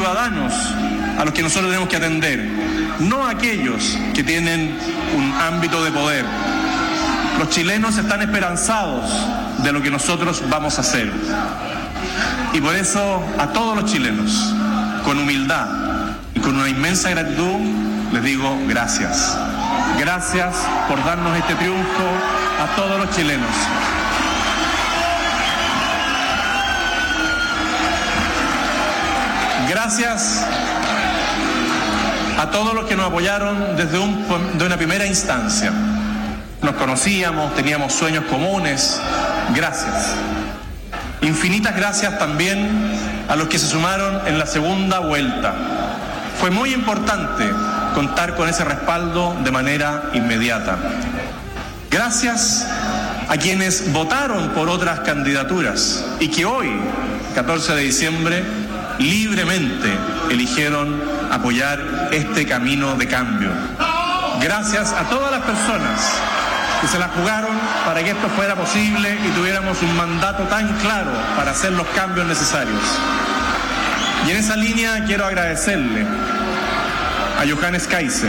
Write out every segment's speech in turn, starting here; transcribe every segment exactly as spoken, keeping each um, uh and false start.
ciudadanos a los que nosotros tenemos que atender, no a aquellos que tienen un ámbito de poder. Los chilenos están esperanzados de lo que nosotros vamos a hacer. Y por eso a todos los chilenos, con humildad y con una inmensa gratitud, les digo gracias. Gracias por darnos este triunfo a todos los chilenos. Gracias a todos los que nos apoyaron desde un, de una primera instancia. Nos conocíamos, teníamos sueños comunes. Gracias. Infinitas gracias también a los que se sumaron en la segunda vuelta. Fue muy importante contar con ese respaldo de manera inmediata. Gracias a quienes votaron por otras candidaturas y que hoy, catorce de diciembre, libremente eligieron apoyar este camino de cambio. Gracias a todas las personas que se la jugaron para que esto fuera posible y tuviéramos un mandato tan claro para hacer los cambios necesarios. Y en esa línea quiero agradecerle a Johannes Kaiser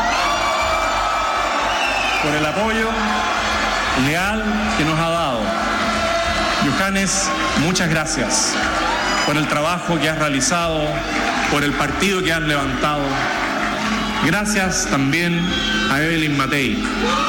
por el apoyo leal que nos ha dado. Johannes, muchas gracias por el trabajo que has realizado, por el partido que has levantado. Gracias también a Evelyn Matei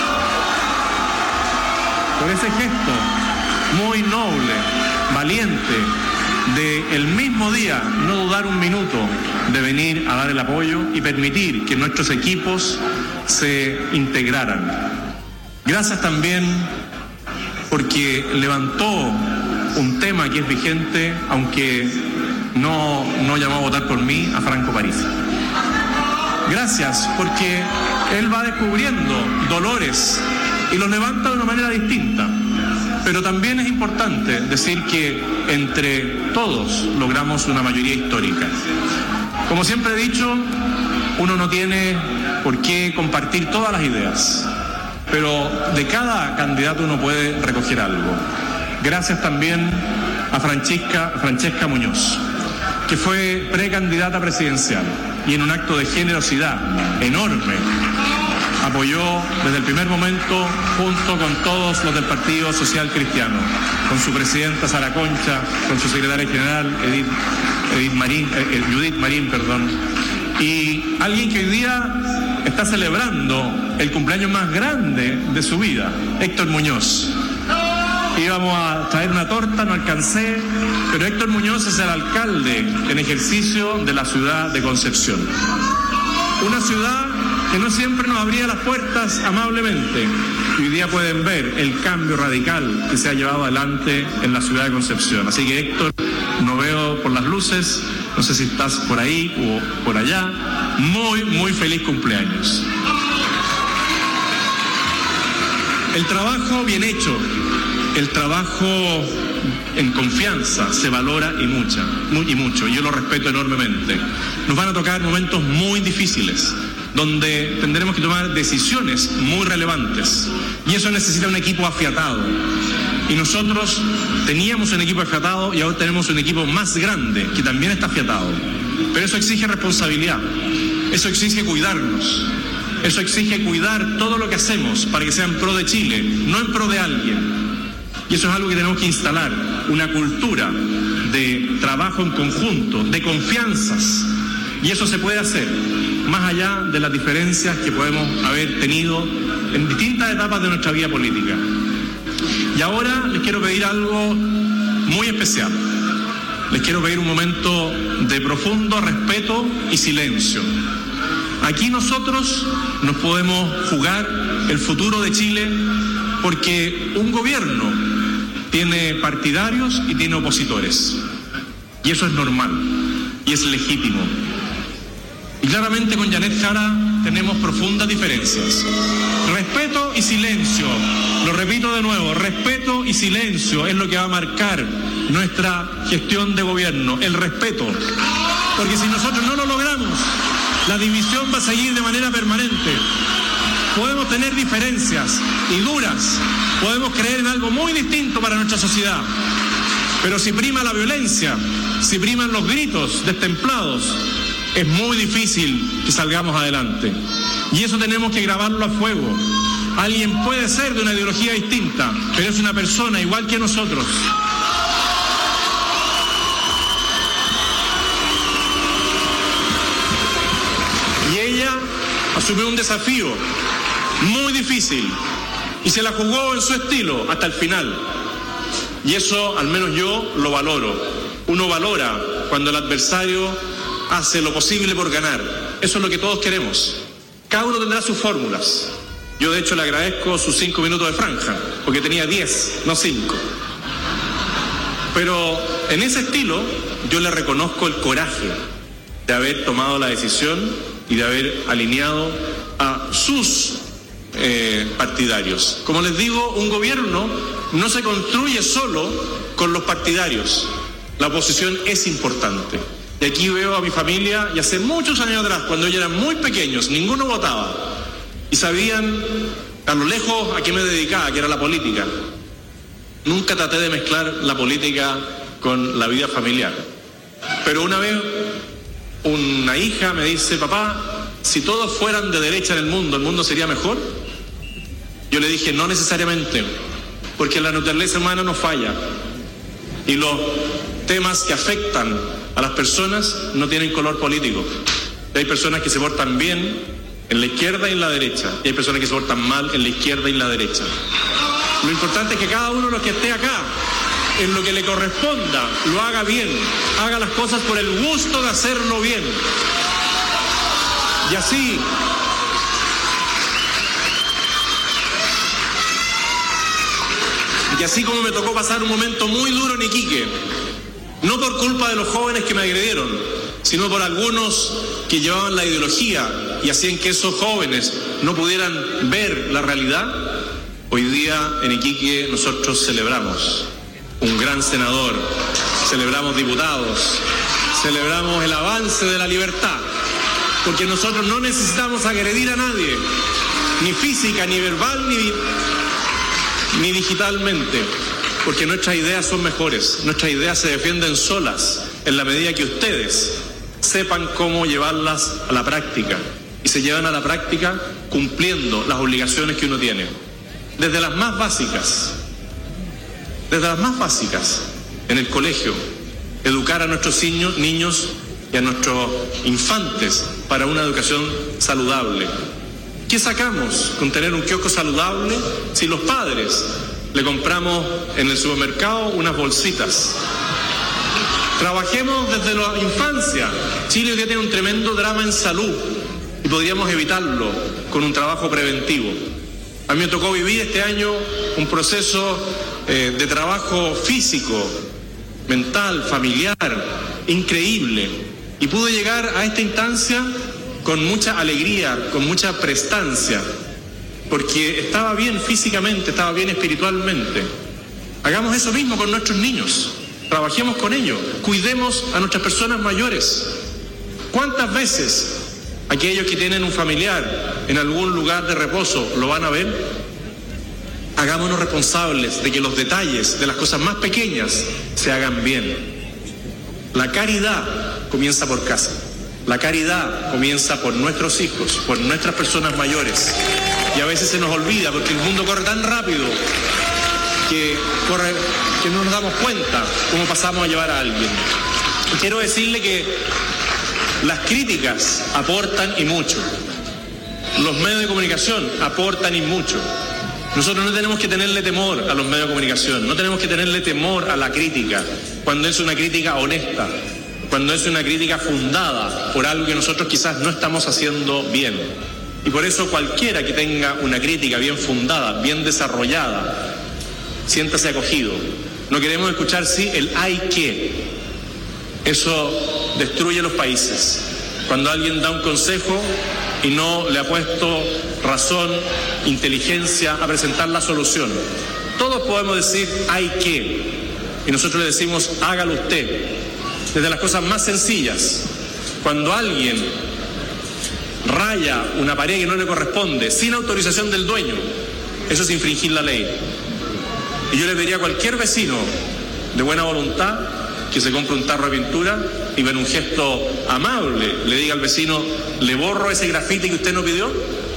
por ese gesto muy noble, valiente, de el mismo día no dudar un minuto de venir a dar el apoyo y permitir que nuestros equipos se integraran. Gracias también porque levantó un tema que es vigente, aunque no, no llamó a votar por mí, a Franco Parisi. Gracias porque él va descubriendo dolores y los levanta de una manera distinta. Pero también es importante decir que entre todos logramos una mayoría histórica. Como siempre he dicho, uno no tiene por qué compartir todas las ideas, pero de cada candidato uno puede recoger algo. Gracias también a Francesca, Francesca Muñoz, que fue precandidata presidencial y en un acto de generosidad enorme apoyó desde el primer momento junto con todos los del Partido Social Cristiano, con su presidenta Sara Concha, con su secretaria general Edith, Edith Marín, eh, Judith Marín, perdón, y alguien que hoy día está celebrando el cumpleaños más grande de su vida, Héctor Muñoz. Íbamos a traer una torta, no alcancé, pero Héctor Muñoz es el alcalde en ejercicio de la ciudad de Concepción. Una ciudad que no siempre nos abría las puertas amablemente. Y hoy día pueden ver el cambio radical que se ha llevado adelante en la ciudad de Concepción. Así que Héctor, no veo por las luces, no sé si estás por ahí o por allá. Muy, muy feliz cumpleaños. El trabajo bien hecho, el trabajo en confianza se valora y mucha, muy, y mucho, y yo lo respeto enormemente. Nos van a tocar momentos muy difíciles, donde tendremos que tomar decisiones muy relevantes, y eso necesita un equipo afiatado. Y nosotros teníamos un equipo afiatado y ahora tenemos un equipo más grande que también está afiatado. Pero eso exige responsabilidad, eso exige cuidarnos, eso exige cuidar todo lo que hacemos para que sea en pro de Chile, no en pro de alguien. Y eso es algo que tenemos que instalar, una cultura de trabajo en conjunto, de confianzas. Y eso se puede hacer, más allá de las diferencias que podemos haber tenido en distintas etapas de nuestra vida política. Y ahora les quiero pedir algo muy especial. Les quiero pedir un momento de profundo respeto y silencio. Aquí nosotros nos podemos jugar el futuro de Chile porque un gobierno tiene partidarios y tiene opositores. Y eso es normal y es legítimo. Y claramente con Janet Jara tenemos profundas diferencias. Respeto y silencio, lo repito de nuevo, respeto y silencio es lo que va a marcar nuestra gestión de gobierno, el respeto. Porque si nosotros no lo logramos, la división va a seguir de manera permanente. Podemos tener diferencias y duras, podemos creer en algo muy distinto para nuestra sociedad, pero si prima la violencia, si priman los gritos destemplados, es muy difícil que salgamos adelante. Y eso tenemos que grabarlo a fuego. Alguien puede ser de una ideología distinta, pero es una persona igual que nosotros. Y ella asumió un desafío muy difícil y se la jugó en su estilo hasta el final. Y eso, al menos yo, lo valoro. Uno valora cuando el adversario hace lo posible por ganar. Eso es lo que todos queremos. Cada uno tendrá sus fórmulas. Yo, de hecho, le agradezco sus cinco minutos de franja, porque tenía diez, no cinco. Pero en ese estilo, yo le reconozco el coraje de haber tomado la decisión y de haber alineado a sus eh, partidarios. Como les digo, un gobierno no se construye solo con los partidarios. La oposición es importante. Y aquí veo a mi familia, y hace muchos años atrás, cuando ellos eran muy pequeños, ninguno votaba. Y sabían a lo lejos a qué me dedicaba, que era la política. Nunca traté de mezclar la política con la vida familiar. Pero una vez una hija me dice: papá, si todos fueran de derecha en el mundo, ¿el mundo sería mejor? Yo le dije: no necesariamente, porque la naturaleza humana no falla. Y los temas que afectan a las personas no tienen color político. Hay personas que se portan bien en la izquierda y en la derecha, y hay personas que se portan mal en la izquierda y en la derecha. Lo importante es que cada uno de los que esté acá, en lo que le corresponda, lo haga bien, haga las cosas por el gusto de hacerlo bien. Y así, y así como me tocó pasar un momento muy duro en Iquique, no por culpa de los jóvenes que me agredieron, sino por algunos que llevaban la ideología y hacían que esos jóvenes no pudieran ver la realidad. Hoy día en Iquique nosotros celebramos un gran senador, celebramos diputados, celebramos el avance de la libertad, porque nosotros no necesitamos agredir a nadie, ni física, ni verbal, ni, ni digitalmente, porque nuestras ideas son mejores, nuestras ideas se defienden solas en la medida que ustedes sepan cómo llevarlas a la práctica, y se llevan a la práctica cumpliendo las obligaciones que uno tiene, desde las más básicas, desde las más básicas, en el colegio, educar a nuestros niños, niños y a nuestros infantes para una educación saludable. ¿Qué sacamos con tener un kiosco saludable si los padres le compramos en el supermercado unas bolsitas? Trabajemos desde la infancia. Chile hoy día tiene un tremendo drama en salud y podríamos evitarlo con un trabajo preventivo. A mí me tocó vivir este año un proceso eh, de trabajo físico, mental, familiar, increíble. Y pude llegar a esta instancia con mucha alegría, con mucha prestancia, porque estaba bien físicamente, estaba bien espiritualmente. Hagamos eso mismo con nuestros niños, trabajemos con ellos, cuidemos a nuestras personas mayores. ¿Cuántas veces aquellos que tienen un familiar en algún lugar de reposo lo van a ver? Hagámonos responsables de que los detalles de las cosas más pequeñas se hagan bien. La caridad comienza por casa. La caridad comienza por nuestros hijos, por nuestras personas mayores. Y a veces se nos olvida porque el mundo corre tan rápido que, corre, que no nos damos cuenta cómo pasamos a llevar a alguien. Y quiero decirle que las críticas aportan y mucho. Los medios de comunicación aportan y mucho. Nosotros no tenemos que tenerle temor a los medios de comunicación, no tenemos que tenerle temor a la crítica, cuando es una crítica honesta, cuando es una crítica fundada por algo que nosotros quizás no estamos haciendo bien. Y por eso cualquiera que tenga una crítica bien fundada, bien desarrollada, siéntase acogido. No queremos escuchar sí el hay que. Eso destruye los países. Cuando alguien da un consejo y no le ha puesto razón, inteligencia a presentar la solución. Todos podemos decir hay que, y nosotros le decimos hágalo usted. Desde las cosas más sencillas, cuando alguien raya una pared que no le corresponde sin autorización del dueño, eso es infringir la ley. Y yo le pediría a cualquier vecino de buena voluntad que se compre un tarro de pintura y en un gesto amable le diga al vecino, ¿le borro ese grafiti que usted no pidió?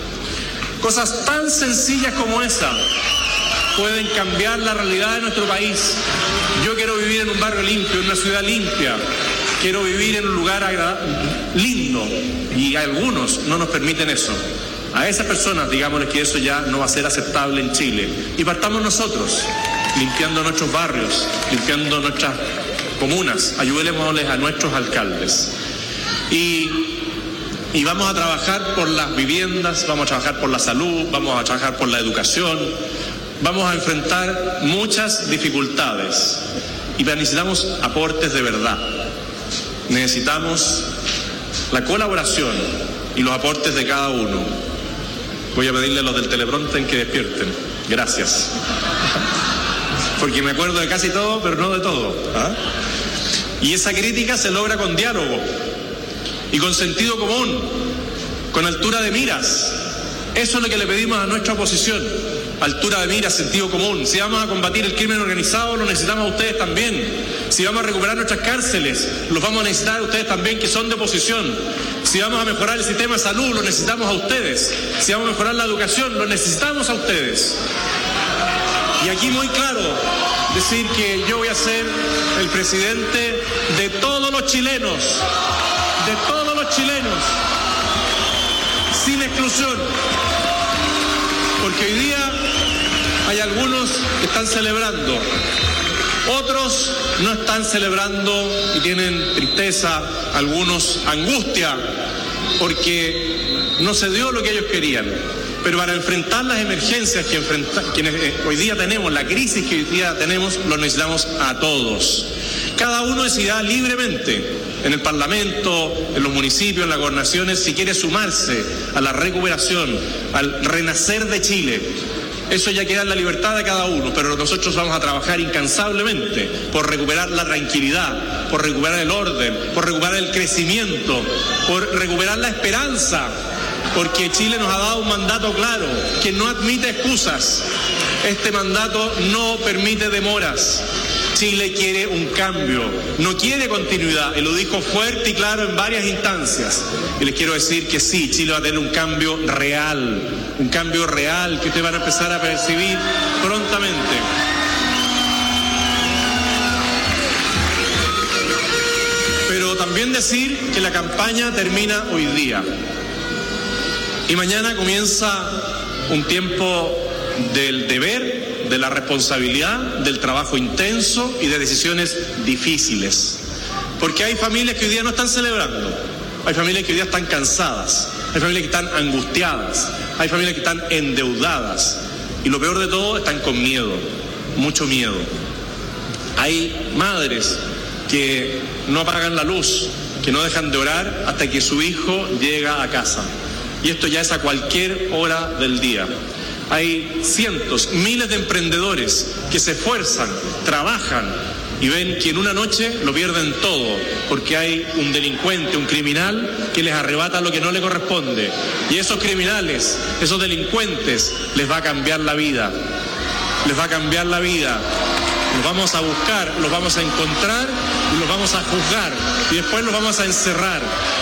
Cosas tan sencillas como esa pueden cambiar la realidad de nuestro país. Yo quiero vivir en un barrio limpio, en una ciudad limpia. Quiero vivir en un lugar lindo y algunos no nos permiten eso. A esas personas, digámosles que eso ya no va a ser aceptable en Chile. Y partamos nosotros, limpiando nuestros barrios, limpiando nuestras comunas, ayudémosles a nuestros alcaldes. Y, y vamos a trabajar por las viviendas, vamos a trabajar por la salud, vamos a trabajar por la educación, vamos a enfrentar muchas dificultades y necesitamos aportes de verdad. Necesitamos la colaboración y los aportes de cada uno. Voy a pedirle a los del teleprompter que despierten. Gracias. Porque me acuerdo de casi todo, pero no de todo. ¿Ah? Y esa crítica se logra con diálogo y con sentido común, con altura de miras. Eso es lo que le pedimos a nuestra oposición. Altura de miras, sentido común. Si vamos a combatir el crimen organizado, lo necesitamos a ustedes también. Si vamos a recuperar nuestras cárceles, los vamos a necesitar a ustedes también, que son de oposición. Si vamos a mejorar el sistema de salud, lo necesitamos a ustedes. Si vamos a mejorar la educación, lo necesitamos a ustedes. Y aquí muy claro, decir que yo voy a ser el presidente de todos los chilenos, de todos los chilenos, sin exclusión. Porque hoy día hay algunos que están celebrando, otros no están celebrando y tienen tristeza, algunos angustia, porque no se dio lo que ellos querían. Pero para enfrentar las emergencias que enfrenta, quienes eh, hoy día tenemos, la crisis que hoy día tenemos, lo necesitamos a todos. Cada uno decidirá libremente en el Parlamento, en los municipios, en las gobernaciones, si quiere sumarse a la recuperación, al renacer de Chile. Eso ya queda en la libertad de cada uno, pero nosotros vamos a trabajar incansablemente por recuperar la tranquilidad, por recuperar el orden, por recuperar el crecimiento, por recuperar la esperanza, porque Chile nos ha dado un mandato claro, que no admite excusas. Este mandato no permite demoras. Chile quiere un cambio, no quiere continuidad, y lo dijo fuerte y claro en varias instancias. Y les quiero decir que sí, Chile va a tener un cambio real, un cambio real que ustedes van a empezar a percibir prontamente. Pero también decir que la campaña termina hoy día. Y mañana comienza un tiempo del deber, de la responsabilidad, del trabajo intenso y de decisiones difíciles. Porque hay familias que hoy día no están celebrando, hay familias que hoy día están cansadas, hay familias que están angustiadas, hay familias que están endeudadas. Y lo peor de todo, están con miedo, mucho miedo. Hay madres que no apagan la luz, que no dejan de orar hasta que su hijo llega a casa. Y esto ya es a cualquier hora del día. Hay cientos, miles de emprendedores que se esfuerzan, trabajan y ven que en una noche lo pierden todo, porque hay un delincuente, un criminal que les arrebata lo que no le corresponde. Y esos criminales, esos delincuentes, les va a cambiar la vida. Les va a cambiar la vida. Los vamos a buscar, los vamos a encontrar y los vamos a juzgar. Y después los vamos a encerrar.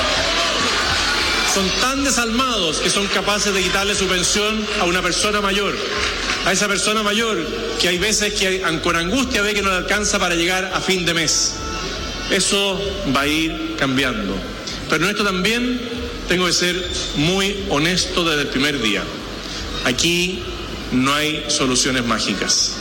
Son tan desalmados que son capaces de quitarle su pensión a una persona mayor. A esa persona mayor que hay veces que con angustia ve que no le alcanza para llegar a fin de mes. Eso va a ir cambiando. Pero en esto también tengo que ser muy honesto desde el primer día. Aquí no hay soluciones mágicas.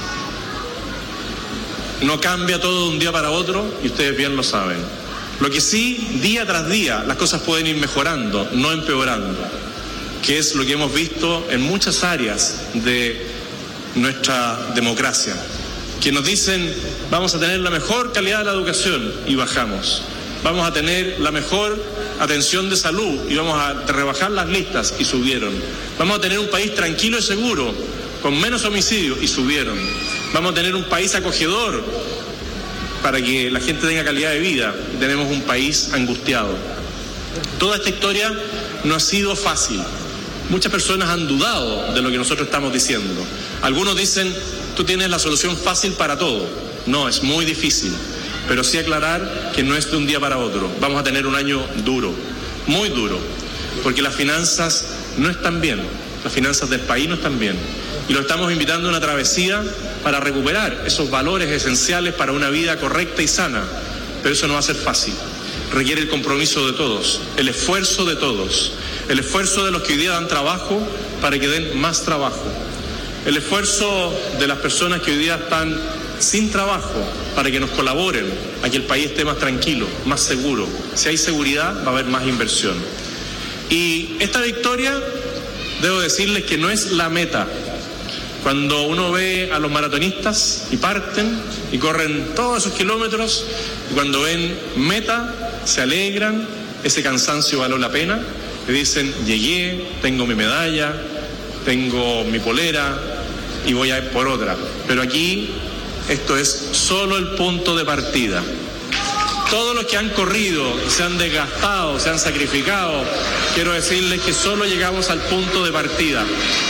No cambia todo de un día para otro y ustedes bien lo saben. Lo que sí, día tras día, las cosas pueden ir mejorando, no empeorando, que es lo que hemos visto en muchas áreas de nuestra democracia, que nos dicen, vamos a tener la mejor calidad de la educación y bajamos, vamos a tener la mejor atención de salud y vamos a rebajar las listas y subieron, vamos a tener un país tranquilo y seguro, con menos homicidios y subieron, vamos a tener un país acogedor, para que la gente tenga calidad de vida. Tenemos un país angustiado. Toda esta historia no ha sido fácil. Muchas personas han dudado de lo que nosotros estamos diciendo. Algunos dicen, tú tienes la solución fácil para todo. No, es muy difícil. pero sí aclarar que no es de un día para otro. Vamos a tener un año duro, muy duro, porque las finanzas no están bien, las finanzas del país no están bien. Y lo estamos invitando a una travesía para recuperar esos valores esenciales para una vida correcta y sana. Pero eso no va a ser fácil. Requiere el compromiso de todos, el esfuerzo de todos, el esfuerzo de los que hoy día dan trabajo para que den más trabajo, el esfuerzo de las personas que hoy día están sin trabajo para que nos colaboren a que el país esté más tranquilo, más seguro. Si hay seguridad, va a haber más inversión. Y esta victoria, debo decirles que no es la meta. Cuando uno ve a los maratonistas y parten y corren todos esos kilómetros, y cuando ven meta, se alegran, ese cansancio valió la pena, y dicen, llegué, tengo mi medalla, tengo mi polera y voy a ir por otra. Pero aquí esto es solo el punto de partida. Todos los que han corrido, se han desgastado, se han sacrificado, quiero decirles que solo llegamos al punto de partida.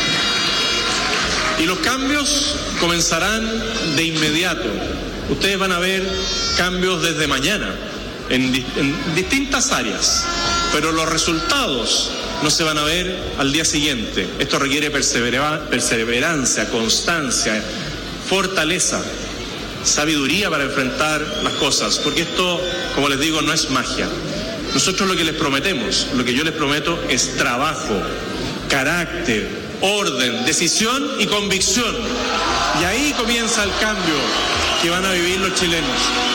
Y los cambios comenzarán de inmediato. Ustedes van a ver cambios desde mañana en, en distintas áreas, pero los resultados no se van a ver al día siguiente. Esto requiere persevera- perseverancia, constancia, fortaleza, sabiduría para enfrentar las cosas, porque esto, como les digo, no es magia. Nosotros lo que les prometemos, lo que yo les prometo es trabajo, carácter, orden, decisión y convicción. Y ahí comienza el cambio que van a vivir los chilenos.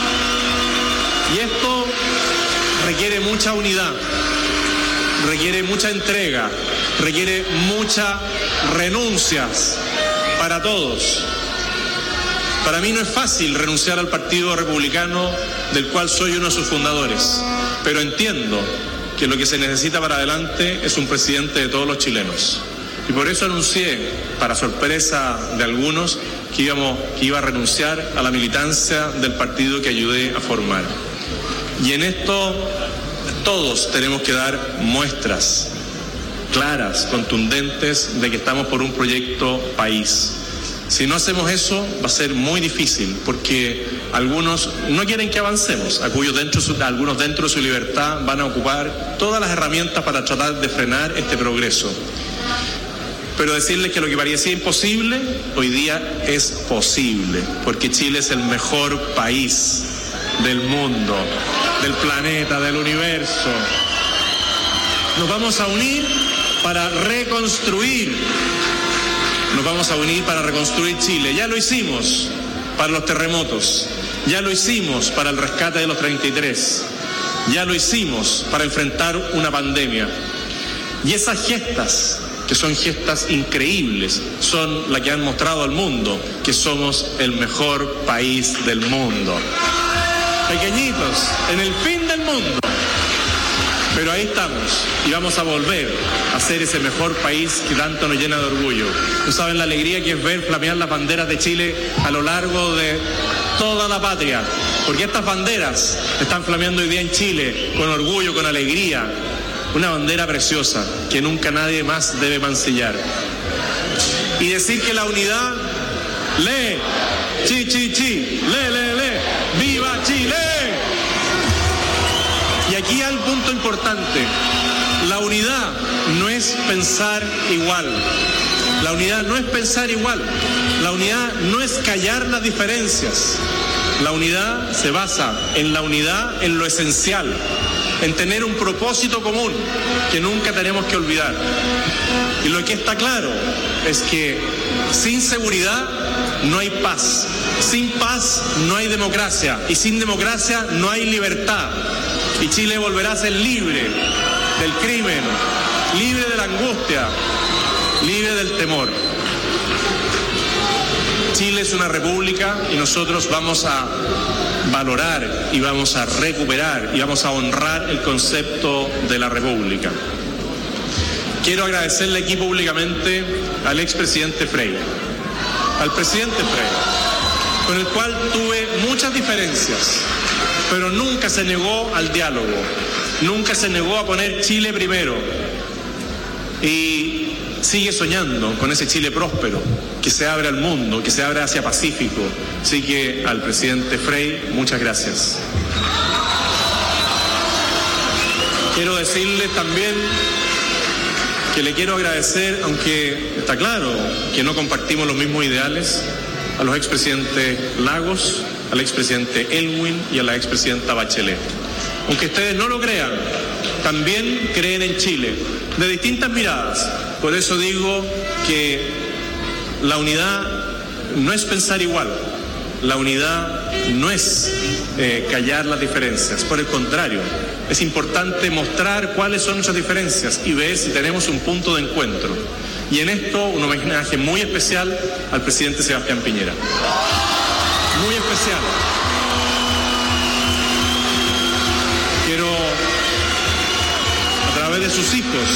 Y esto requiere mucha unidad, requiere mucha entrega, requiere muchas renuncias para todos. Para mí no es fácil renunciar al Partido Republicano, del cual soy uno de sus fundadores, pero entiendo que lo que se necesita para adelante es un presidente de todos los chilenos. Y por eso anuncié, para sorpresa de algunos, que, íbamos, que iba a renunciar a la militancia del partido que ayudé a formar. Y en esto todos tenemos que dar muestras claras, contundentes, de que estamos por un proyecto país. Si no hacemos eso, va a ser muy difícil, porque algunos no quieren que avancemos, a cuyos dentro, algunos dentro de su libertad van a ocupar todas las herramientas para tratar de frenar este progreso. Pero decirles que lo que parecía imposible, hoy día es posible, porque Chile es el mejor país del mundo, del planeta, del universo. Nos vamos a unir para reconstruir, nos vamos a unir para reconstruir Chile. Ya lo hicimos para los terremotos, ya lo hicimos para el rescate de los treinta y tres, ya lo hicimos para enfrentar una pandemia. Y esas gestas, que son gestas increíbles, son las que han mostrado al mundo que somos el mejor país del mundo. Pequeñitos, en el fin del mundo, pero ahí estamos y vamos a volver a ser ese mejor país que tanto nos llena de orgullo. No saben la alegría que es ver flamear las banderas de Chile a lo largo de toda la patria, porque estas banderas están flameando hoy día en Chile con orgullo, con alegría. Una bandera preciosa que nunca nadie más debe mancillar. Y decir que la unidad, lee, chi, chi, chi, le, le, le, ¡viva Chile! Y aquí hay un punto importante. La unidad no es pensar igual. La unidad no es pensar igual. La unidad no es callar las diferencias. La unidad se basa en la unidad en lo esencial, en tener un propósito común que nunca tenemos que olvidar. Y lo que está claro es que sin seguridad no hay paz, sin paz no hay democracia, y sin democracia no hay libertad. Y Chile volverá a ser libre del crimen, libre de la angustia, libre del temor. Chile es una república y nosotros vamos a valorar y vamos a recuperar y vamos a honrar el concepto de la república. Quiero agradecerle aquí públicamente al expresidente Frei, al presidente Frei, con el cual tuve muchas diferencias, pero nunca se negó al diálogo, nunca se negó a poner Chile primero. Y sigue soñando con ese Chile próspero, que se abre al mundo, que se abre hacia Pacífico. Así que al presidente Frey, muchas gracias. Quiero decirle también que le quiero agradecer, aunque está claro que no compartimos los mismos ideales, a los expresidentes Lagos, al expresidente Elwin y a la expresidenta Bachelet. Aunque ustedes no lo crean, también creen en Chile, de distintas miradas. Por eso digo que la unidad no es pensar igual, la unidad no es eh, callar las diferencias, por el contrario, es importante mostrar cuáles son nuestras diferencias y ver si tenemos un punto de encuentro. Y en esto un homenaje muy especial al presidente Sebastián Piñera. Muy especial. Quiero, a través de sus hijos,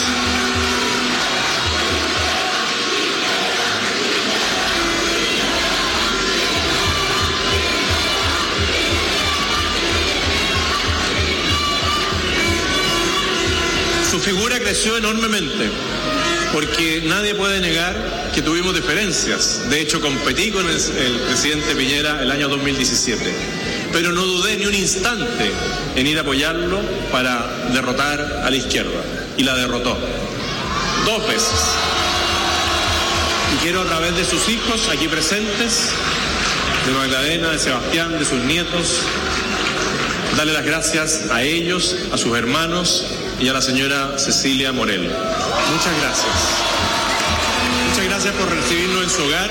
su figura creció enormemente, porque nadie puede negar que tuvimos diferencias. De hecho, competí con el, el presidente Piñera el año dos mil diecisiete, pero no dudé ni un instante en ir a apoyarlo para derrotar a la izquierda, y la derrotó dos veces. Y quiero, a través de sus hijos aquí presentes, de Magdalena, de Sebastián, de sus nietos, darle las gracias a ellos, a sus hermanos y a la señora Cecilia Morel. Muchas gracias. Muchas gracias por recibirnos en su hogar,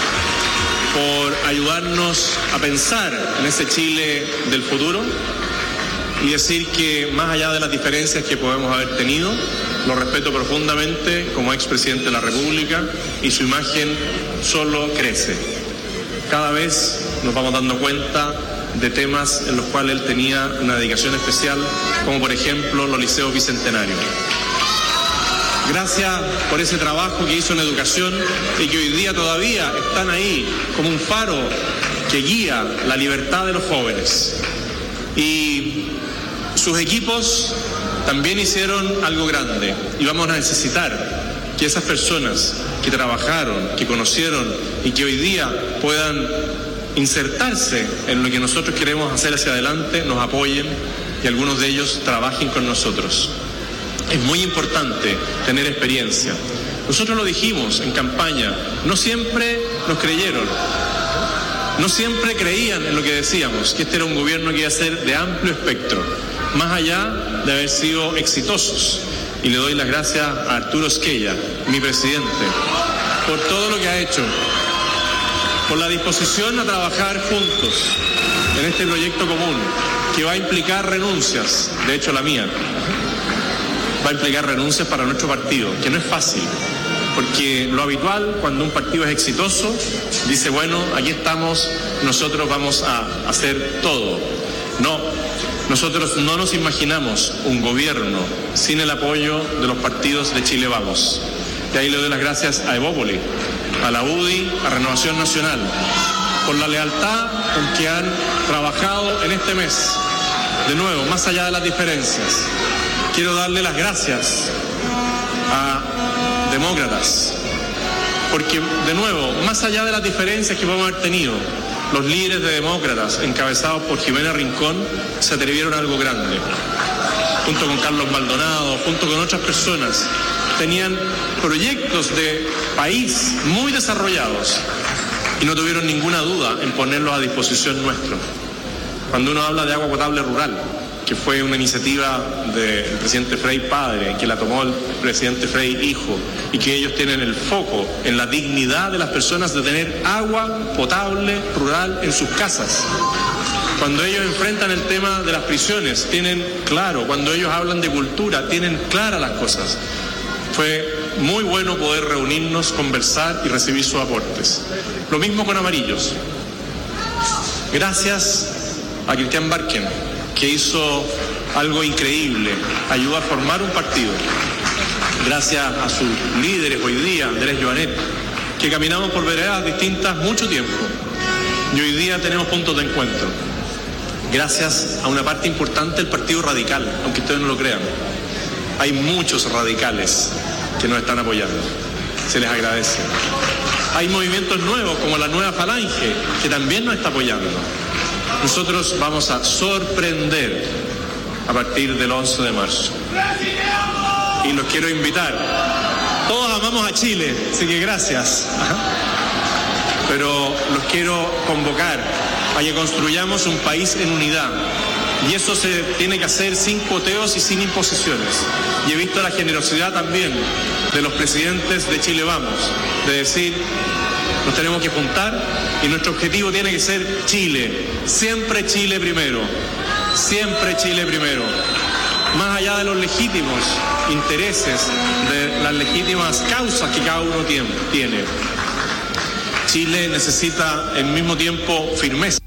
por ayudarnos a pensar en ese Chile del futuro y decir que más allá de las diferencias que podemos haber tenido, lo respeto profundamente como expresidente de la República y su imagen solo crece. Cada vez nos vamos dando cuenta de temas en los cuales él tenía una dedicación especial, como por ejemplo los liceos bicentenarios. Gracias por ese trabajo que hizo en educación y que hoy día todavía están ahí como un faro que guía la libertad de los jóvenes. Y sus equipos también hicieron algo grande y vamos a necesitar que esas personas que trabajaron, que conocieron y que hoy día puedan insertarse en lo que nosotros queremos hacer hacia adelante, nos apoyen y algunos de ellos trabajen con nosotros. Es muy importante tener experiencia. Nosotros lo dijimos en campaña, no siempre nos creyeron, no siempre creían en lo que decíamos, que este era un gobierno que iba a ser de amplio espectro, más allá de haber sido exitosos. Y le doy las gracias a Arturo Esquella, mi presidente, por todo lo que ha hecho, por la disposición a trabajar juntos en este proyecto común, que va a implicar renuncias, de hecho la mía, va a implicar renuncias para nuestro partido, que no es fácil, porque lo habitual cuando un partido es exitoso, dice, bueno, aquí estamos, nosotros vamos a hacer todo. No, nosotros no nos imaginamos un gobierno sin el apoyo de los partidos de Chile Vamos. De ahí le doy las gracias a Evópoli, a la U D I, a Renovación Nacional, por la lealtad con que han trabajado en este mes. De nuevo, más allá de las diferencias, quiero darle las gracias a Demócratas, porque de nuevo, más allá de las diferencias que podemos haber tenido, los líderes de Demócratas, encabezados por Jimena Rincón, se atrevieron a algo grande, junto con Carlos Maldonado, junto con otras personas. Tenían proyectos de país muy desarrollados y no tuvieron ninguna duda en ponerlos a disposición nuestro. Cuando uno habla de agua potable rural, que fue una iniciativa del presidente Frey padre, que la tomó el presidente Frey hijo, y que ellos tienen el foco en la dignidad de las personas de tener agua potable rural en sus casas. Cuando ellos enfrentan el tema de las prisiones, tienen claro, cuando ellos hablan de cultura, tienen claras las cosas. Fue muy bueno poder reunirnos, conversar y recibir sus aportes. Lo mismo con Amarillos. Gracias a Cristian Barken, que hizo algo increíble, ayudó a formar un partido. Gracias a sus líderes hoy día, Andrés Joanet, que caminamos por veredas distintas mucho tiempo. Y hoy día tenemos puntos de encuentro. Gracias a una parte importante del Partido Radical, aunque ustedes no lo crean. Hay muchos radicales que nos están apoyando. se les agradece. Hay movimientos nuevos como la Nueva Falange, que también nos está apoyando. Nosotros vamos a sorprender a partir del once de marzo. Y los quiero invitar. Todos amamos a Chile, así que gracias. Pero los quiero convocar a que construyamos un país en unidad. Y eso se tiene que hacer sin cuoteos y sin imposiciones. Y he visto la generosidad también de los presidentes de Chile Vamos, de decir, nos tenemos que juntar y nuestro objetivo tiene que ser Chile. Siempre Chile primero. Siempre Chile primero. Más allá de los legítimos intereses, de las legítimas causas que cada uno tiene. Chile necesita al mismo tiempo firmeza.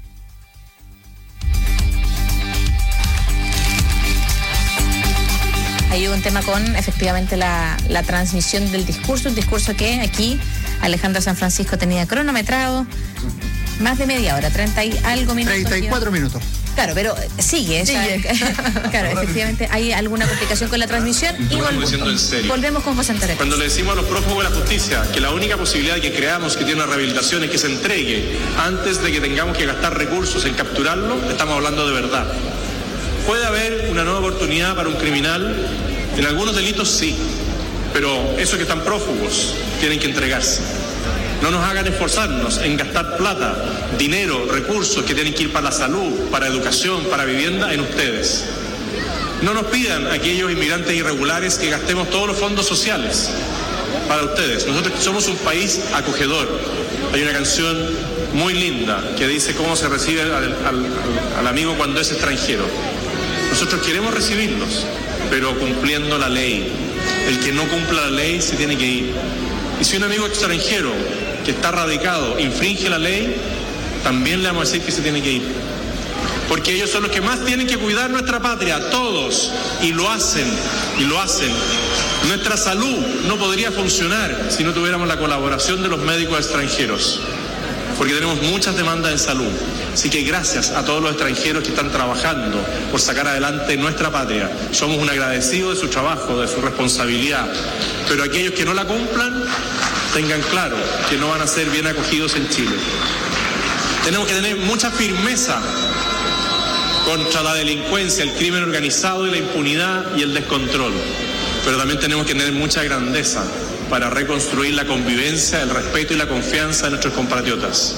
Hay un tema con efectivamente la, la transmisión del discurso, un discurso que aquí Alejandro San Francisco tenía cronometrado más de media hora, treinta y algo minutos. treinta y cuatro minutos. Claro, pero sigue. sigue. Claro, efectivamente hay alguna complicación con la transmisión y vol- volvemos con José Antonio. Cuando le decimos a los prófugos de la justicia que la única posibilidad que creamos que tiene una rehabilitación es que se entregue antes de que tengamos que gastar recursos en capturarlo, estamos hablando de verdad. ¿Puede haber una nueva oportunidad para un criminal? En algunos delitos sí, pero esos que están prófugos tienen que entregarse. No nos hagan esforzarnos en gastar plata, dinero, recursos que tienen que ir para la salud, para educación, para vivienda en ustedes. No nos pidan a aquellos inmigrantes irregulares que gastemos todos los fondos sociales para ustedes. Nosotros somos un país acogedor. Hay una canción muy linda que dice cómo se recibe al, al, al, al amigo cuando es extranjero. Nosotros queremos recibirlos, pero cumpliendo la ley. El que no cumpla la ley se tiene que ir. Y si un amigo extranjero que está radicado infringe la ley, también le vamos a decir que se tiene que ir. Porque ellos son los que más tienen que cuidar nuestra patria, todos, y lo hacen, y lo hacen. Nuestra salud no podría funcionar si no tuviéramos la colaboración de los médicos extranjeros, porque tenemos muchas demandas en salud. Así que gracias a todos los extranjeros que están trabajando por sacar adelante nuestra patria. Somos un agradecido de su trabajo, de su responsabilidad. Pero aquellos que no la cumplan, tengan claro que no van a ser bien acogidos en Chile. Tenemos que tener mucha firmeza contra la delincuencia, el crimen organizado y la impunidad y el descontrol. Pero también tenemos que tener mucha grandeza para reconstruir la convivencia, el respeto y la confianza de nuestros compatriotas.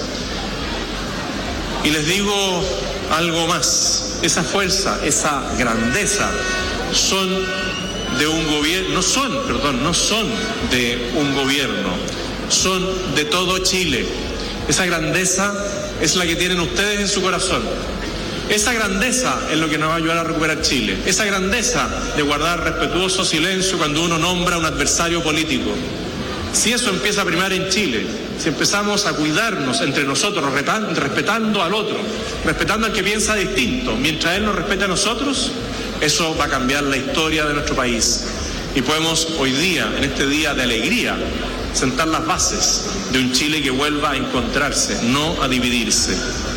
Y les digo algo más, esa fuerza, esa grandeza son de un gobierno, no son, perdón, no son de un gobierno, son de todo Chile. Esa grandeza es la que tienen ustedes en su corazón. Esa grandeza es lo que nos va a ayudar a recuperar Chile. Esa grandeza de guardar respetuoso silencio cuando uno nombra a un adversario político. Si eso empieza a primar en Chile, si empezamos a cuidarnos entre nosotros, respetando al otro, respetando al que piensa distinto, mientras él nos respete a nosotros, eso va a cambiar la historia de nuestro país. Y podemos hoy día, en este día de alegría, sentar las bases de un Chile que vuelva a encontrarse, no a dividirse.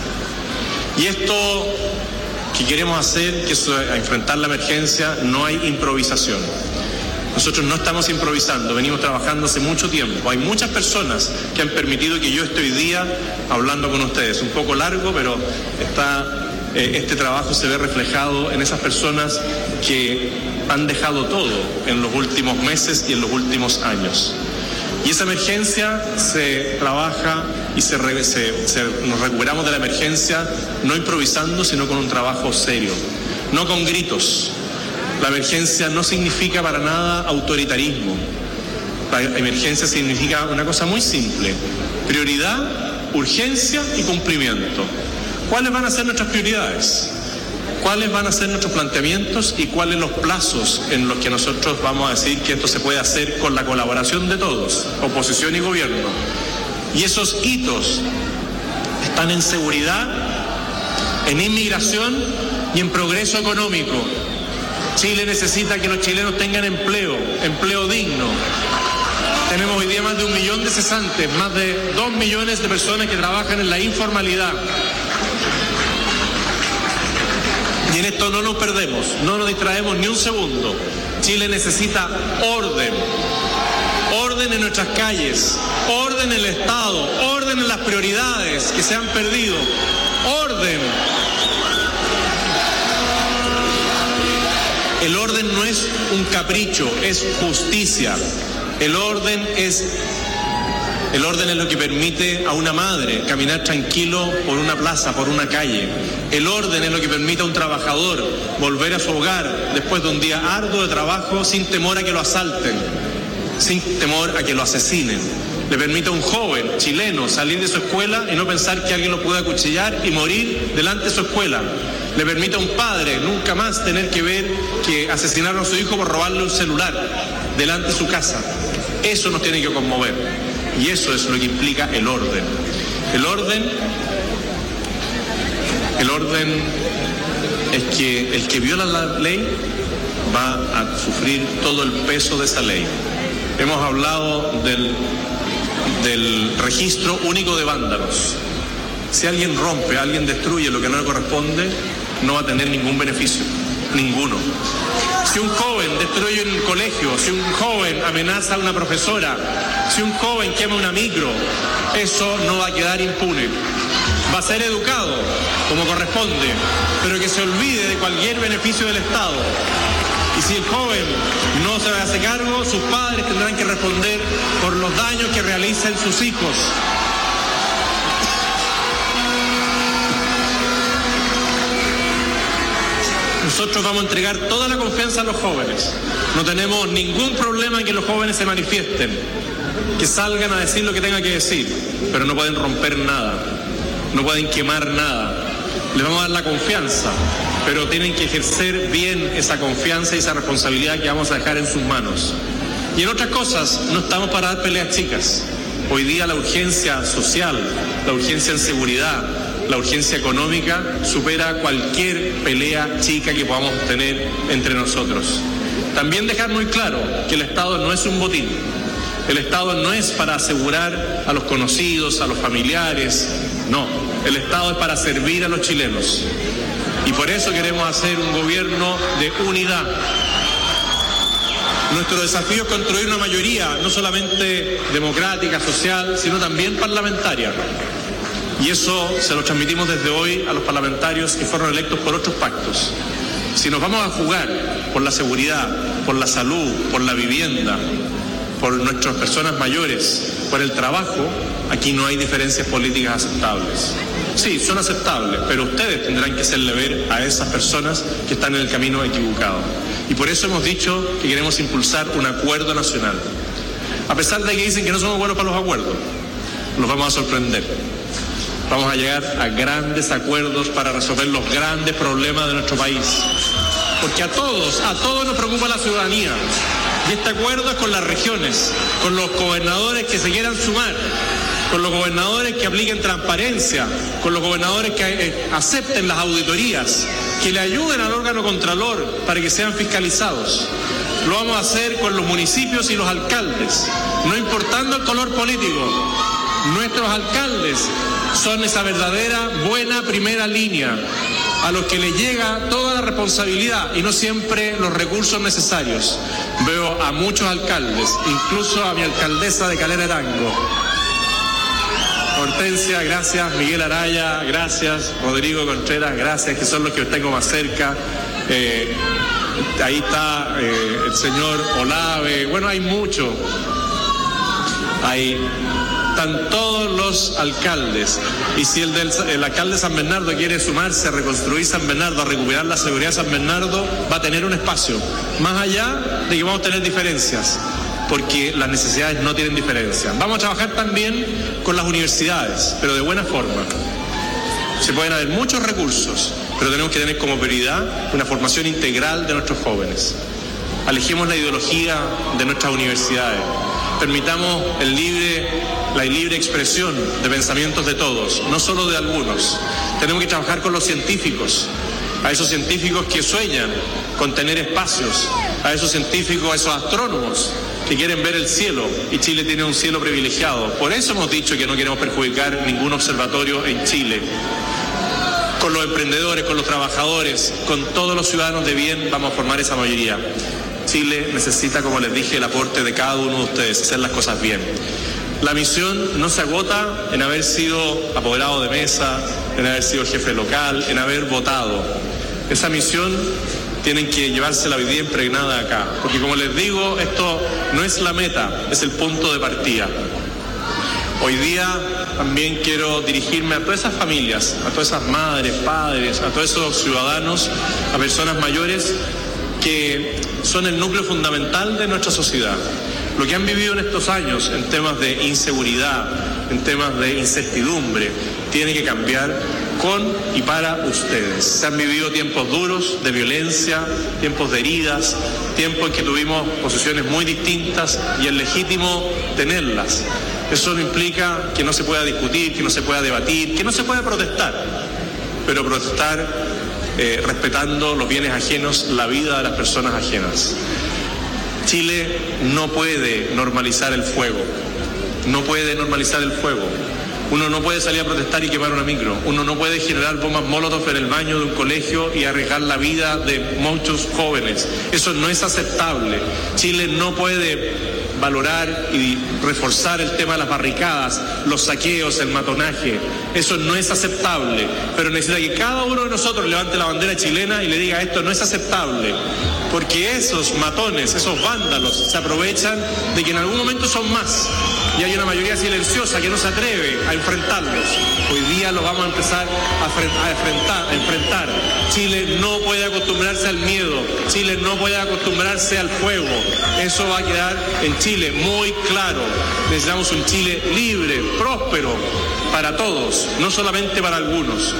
Y esto que queremos hacer, que es a enfrentar la emergencia, no hay improvisación. Nosotros no estamos improvisando, venimos trabajando hace mucho tiempo. Hay muchas personas que han permitido que yo esté hoy día hablando con ustedes. Un poco largo, pero está, eh, este trabajo se ve reflejado en esas personas que han dejado todo en los últimos meses y en los últimos años. Y esa emergencia se trabaja y se, se, se, nos recuperamos de la emergencia no improvisando, sino con un trabajo serio, no con gritos. La emergencia no significa para nada autoritarismo. La emergencia significa una cosa muy simple: prioridad, urgencia y cumplimiento. ¿Cuáles van a ser nuestras prioridades? ¿Cuáles van a ser nuestros planteamientos y cuáles los plazos en los que nosotros vamos a decir que esto se puede hacer con la colaboración de todos, oposición y gobierno? Y esos hitos están en seguridad, en inmigración y en progreso económico. Chile necesita que los chilenos tengan empleo, empleo digno. Tenemos hoy día más de un millón de cesantes, más de dos millones de personas que trabajan en la informalidad. Y en esto no nos perdemos, no nos distraemos ni un segundo. Chile necesita orden, orden en nuestras calles, orden en el Estado, orden en las prioridades que se han perdido, orden. El orden no es un capricho, es justicia. El orden es, el orden es lo que permite a una madre caminar tranquilo por una plaza, por una calle. El orden es lo que permite a un trabajador volver a su hogar después de un día arduo de trabajo sin temor a que lo asalten, sin temor a que lo asesinen. Le permite a un joven chileno salir de su escuela y no pensar que alguien lo pueda acuchillar y morir delante de su escuela. Le permite a un padre nunca más tener que ver que asesinaron a su hijo por robarle un celular delante de su casa. Eso nos tiene que conmover y eso es lo que implica el orden. El orden, el orden es que el que viola la ley va a sufrir todo el peso de esa ley. Hemos hablado del, del registro único de vándalos. Si alguien rompe, alguien destruye lo que no le corresponde, no va a tener ningún beneficio, ninguno. Si un joven destruye un colegio, si un joven amenaza a una profesora, si un joven quema una micro, eso no va a quedar impune. Va a ser educado como corresponde, pero que se olvide de cualquier beneficio del Estado. Y si el joven no se hace cargo, sus padres tendrán que responder por los daños que realicen sus hijos. Nosotros vamos a entregar toda la confianza a los jóvenes. No tenemos ningún problema en que los jóvenes se manifiesten, que salgan a decir lo que tengan que decir, pero no pueden romper nada, no pueden quemar nada. Les vamos a dar la confianza, pero tienen que ejercer bien esa confianza y esa responsabilidad que vamos a dejar en sus manos. Y en otras cosas, no estamos para dar peleas chicas. Hoy día la urgencia social, la urgencia en seguridad, la urgencia económica supera cualquier pelea chica que podamos tener entre nosotros. También dejar muy claro que el Estado no es un botín. El Estado no es para asegurar a los conocidos, a los familiares, no. El Estado es para servir a los chilenos. Y por eso queremos hacer un gobierno de unidad. Nuestro desafío es construir una mayoría, no solamente democrática, social, sino también parlamentaria. Y eso se lo transmitimos desde hoy a los parlamentarios que fueron electos por otros pactos. Si nos vamos a jugar por la seguridad, por la salud, por la vivienda, por nuestras personas mayores, por el trabajo, aquí no hay diferencias políticas aceptables. Sí, son aceptables, pero ustedes tendrán que hacerle ver a esas personas que están en el camino equivocado. Y por eso hemos dicho que queremos impulsar un acuerdo nacional. A pesar de que dicen que no somos buenos para los acuerdos, los vamos a sorprender. Vamos a llegar a grandes acuerdos para resolver los grandes problemas de nuestro país. Porque a todos, a todos nos preocupa la ciudadanía. Y este acuerdo es con las regiones, con los gobernadores que se quieran sumar, con los gobernadores que apliquen transparencia, con los gobernadores que eh, acepten las auditorías, que le ayuden al órgano contralor para que sean fiscalizados. Lo vamos a hacer con los municipios y los alcaldes, no importando el color político. Nuestros alcaldes son esa verdadera buena primera línea a los que les llega toda la responsabilidad y no siempre los recursos necesarios. Veo a muchos alcaldes, incluso a mi alcaldesa de Calera Arango. Hortensia, gracias. Miguel Araya, gracias. Rodrigo Contreras, gracias, que son los que tengo más cerca. Eh, ahí está eh, el señor Olave. Bueno, hay mucho. Hay... Están todos los alcaldes. Y si el, del, el alcalde de San Bernardo quiere sumarse a reconstruir San Bernardo, a recuperar la seguridad de San Bernardo, va a tener un espacio. Más allá de que vamos a tener diferencias, porque las necesidades no tienen diferencia. Vamos a trabajar también con las universidades, pero de buena forma. Se pueden haber muchos recursos, pero tenemos que tener como prioridad una formación integral de nuestros jóvenes. Alejemos la ideología de nuestras universidades. Permitamos el libre, la libre expresión de pensamientos de todos, no solo de algunos. Tenemos que trabajar con los científicos, a esos científicos que sueñan con tener espacios, a esos científicos, a esos astrónomos que quieren ver el cielo, y Chile tiene un cielo privilegiado. Por eso hemos dicho que no queremos perjudicar ningún observatorio en Chile. Con los emprendedores, con los trabajadores, con todos los ciudadanos de bien vamos a formar esa mayoría. Chile necesita, como les dije, el aporte de cada uno de ustedes, hacer las cosas bien. La misión no se agota en haber sido apoderado de mesa, en haber sido jefe local, en haber votado. Esa misión tienen que llevársela hoy día impregnada acá, porque como les digo, esto no es la meta, es el punto de partida. Hoy día también quiero dirigirme a todas esas familias, a todas esas madres, padres, a todos esos ciudadanos, a personas mayores que son el núcleo fundamental de nuestra sociedad. Lo que han vivido en estos años en temas de inseguridad, en temas de incertidumbre, tiene que cambiar con y para ustedes. Se han vivido tiempos duros de violencia, tiempos de heridas, tiempos en que tuvimos posiciones muy distintas y es legítimo tenerlas. Eso no implica que no se pueda discutir, que no se pueda debatir, que no se pueda protestar, pero protestar eh, respetando los bienes ajenos, la vida de las personas ajenas. Chile no puede normalizar el fuego, no puede normalizar el fuego. Uno no puede salir a protestar y quemar una micro. Uno no puede generar bombas molotov en el baño de un colegio y arriesgar la vida de muchos jóvenes. Eso no es aceptable. Chile no puede valorar y reforzar el tema de las barricadas, los saqueos, el matonaje. Eso no es aceptable. Pero necesita que cada uno de nosotros levante la bandera chilena y le diga esto no es aceptable. Porque esos matones, esos vándalos se aprovechan de que en algún momento son más. Y hay una mayoría silenciosa que no se atreve a enfrentarlos. Hoy día los vamos a empezar a, a, enfrentar, a enfrentar. Chile no puede acostumbrarse al miedo. Chile no puede acostumbrarse al fuego. Eso va a quedar en Chile muy claro. Necesitamos un Chile libre, próspero, para todos, no solamente para algunos.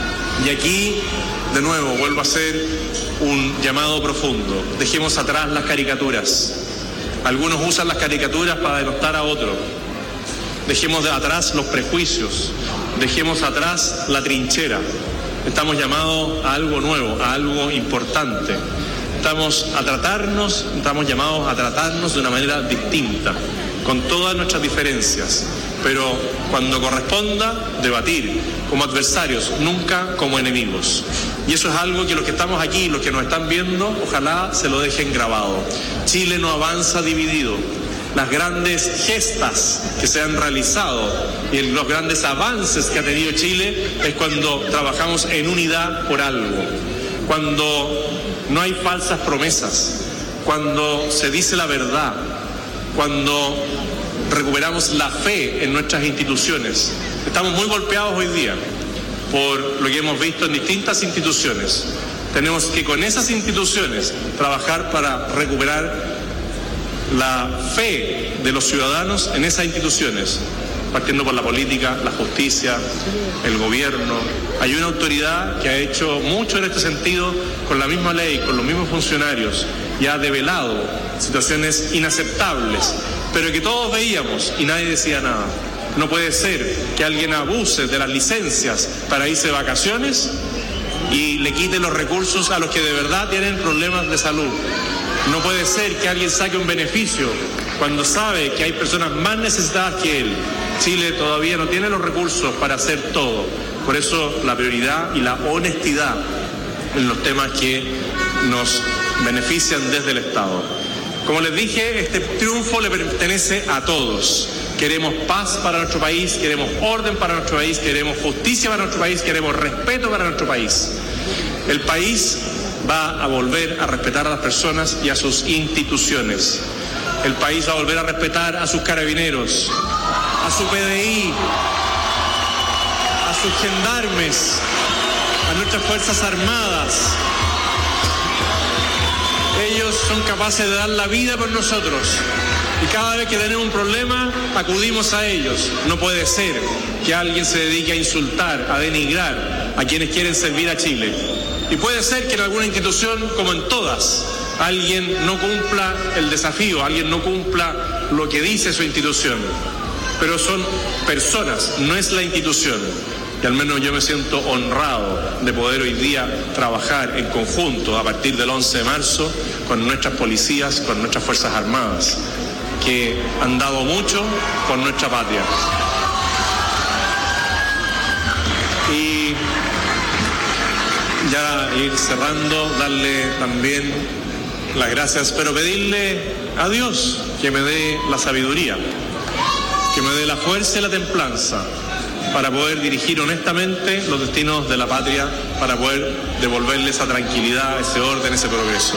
Y aquí, de nuevo, vuelvo a hacer un llamado profundo. Dejemos atrás las caricaturas. Algunos usan las caricaturas para denostar a otros. Dejemos de atrás los prejuicios. Dejemos atrás la trinchera. Estamos llamados a algo nuevo, a algo importante. Estamos a tratarnos, estamos llamados a tratarnos de una manera distinta, con todas nuestras diferencias, pero cuando corresponda, debatir como adversarios, nunca como enemigos. Y eso es algo que los que estamos aquí, los que nos están viendo, ojalá se lo dejen grabado. Chile no avanza dividido. Las grandes gestas que se han realizado y los grandes avances que ha tenido Chile es cuando trabajamos en unidad por algo, cuando no hay falsas promesas, cuando se dice la verdad, cuando recuperamos la fe en nuestras instituciones. Estamos muy golpeados hoy día por lo que hemos visto en distintas instituciones. Tenemos que con esas instituciones trabajar para recuperar la fe de los ciudadanos en esas instituciones, partiendo por la política, la justicia, el gobierno. Hay una autoridad que ha hecho mucho en este sentido con la misma ley, con los mismos funcionarios, y ha develado situaciones inaceptables, pero que todos veíamos y nadie decía nada. No puede ser que alguien abuse de las licencias para irse de vacaciones y le quite los recursos a los que de verdad tienen problemas de salud. No puede ser que alguien saque un beneficio cuando sabe que hay personas más necesitadas que él. Chile todavía no tiene los recursos para hacer todo. Por eso la prioridad y la honestidad en los temas que nos benefician desde el Estado. Como les dije, este triunfo le pertenece a todos. Queremos paz para nuestro país, queremos orden para nuestro país, queremos justicia para nuestro país, queremos respeto para nuestro país. El país va a volver a respetar a las personas y a sus instituciones. El país va a volver a respetar a sus carabineros, a su P D I, a sus gendarmes, a nuestras Fuerzas Armadas. Ellos son capaces de dar la vida por nosotros. Y cada vez que tenemos un problema, acudimos a ellos. No puede ser que alguien se dedique a insultar, a denigrar a quienes quieren servir a Chile. Y puede ser que en alguna institución, como en todas, alguien no cumpla el desafío, alguien no cumpla lo que dice su institución. Pero son personas, no es la institución. Y al menos yo me siento honrado de poder hoy día trabajar en conjunto a partir del once de marzo con nuestras policías, con nuestras Fuerzas Armadas, que han dado mucho por nuestra patria. Y ya ir cerrando, darle también las gracias, pero pedirle a Dios que me dé la sabiduría, que me dé la fuerza y la templanza para poder dirigir honestamente los destinos de la patria, para poder devolverle esa tranquilidad, ese orden, ese progreso.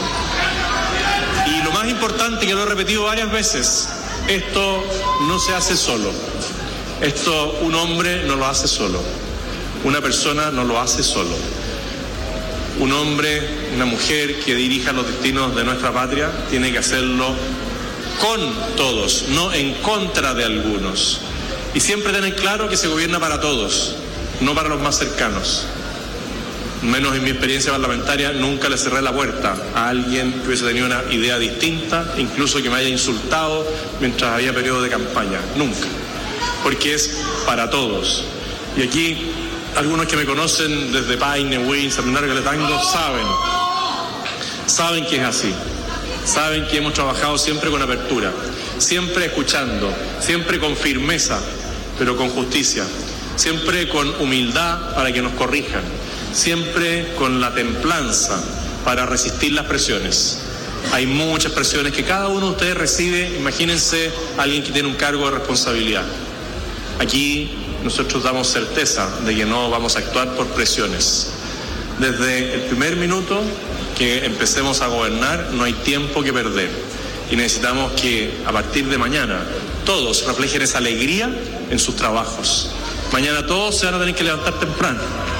Y lo más importante, que lo he repetido varias veces, esto no se hace solo. Esto un hombre no lo hace solo. Una persona no lo hace solo. Un hombre, una mujer que dirija los destinos de nuestra patria tiene que hacerlo con todos, no en contra de algunos. Y siempre tener claro que se gobierna para todos, no para los más cercanos. Menos en mi experiencia parlamentaria, nunca le cerré la puerta a alguien que hubiese tenido una idea distinta, incluso que me haya insultado mientras había periodo de campaña. Nunca. Porque es para todos. Y aquí, algunos que me conocen desde Paine, Win, Seminario Caletango, saben, saben que es así. Saben que hemos trabajado siempre con apertura, siempre escuchando, siempre con firmeza, pero con justicia, siempre con humildad para que nos corrijan, siempre con la templanza para resistir las presiones. Hay muchas presiones que cada uno de ustedes recibe. Imagínense a alguien que tiene un cargo de responsabilidad. Aquí nosotros damos certeza de que no vamos a actuar por presiones. Desde el primer minuto que empecemos a gobernar, no hay tiempo que perder. Y necesitamos que a partir de mañana todos reflejen esa alegría en sus trabajos. Mañana todos se van a tener que levantar temprano.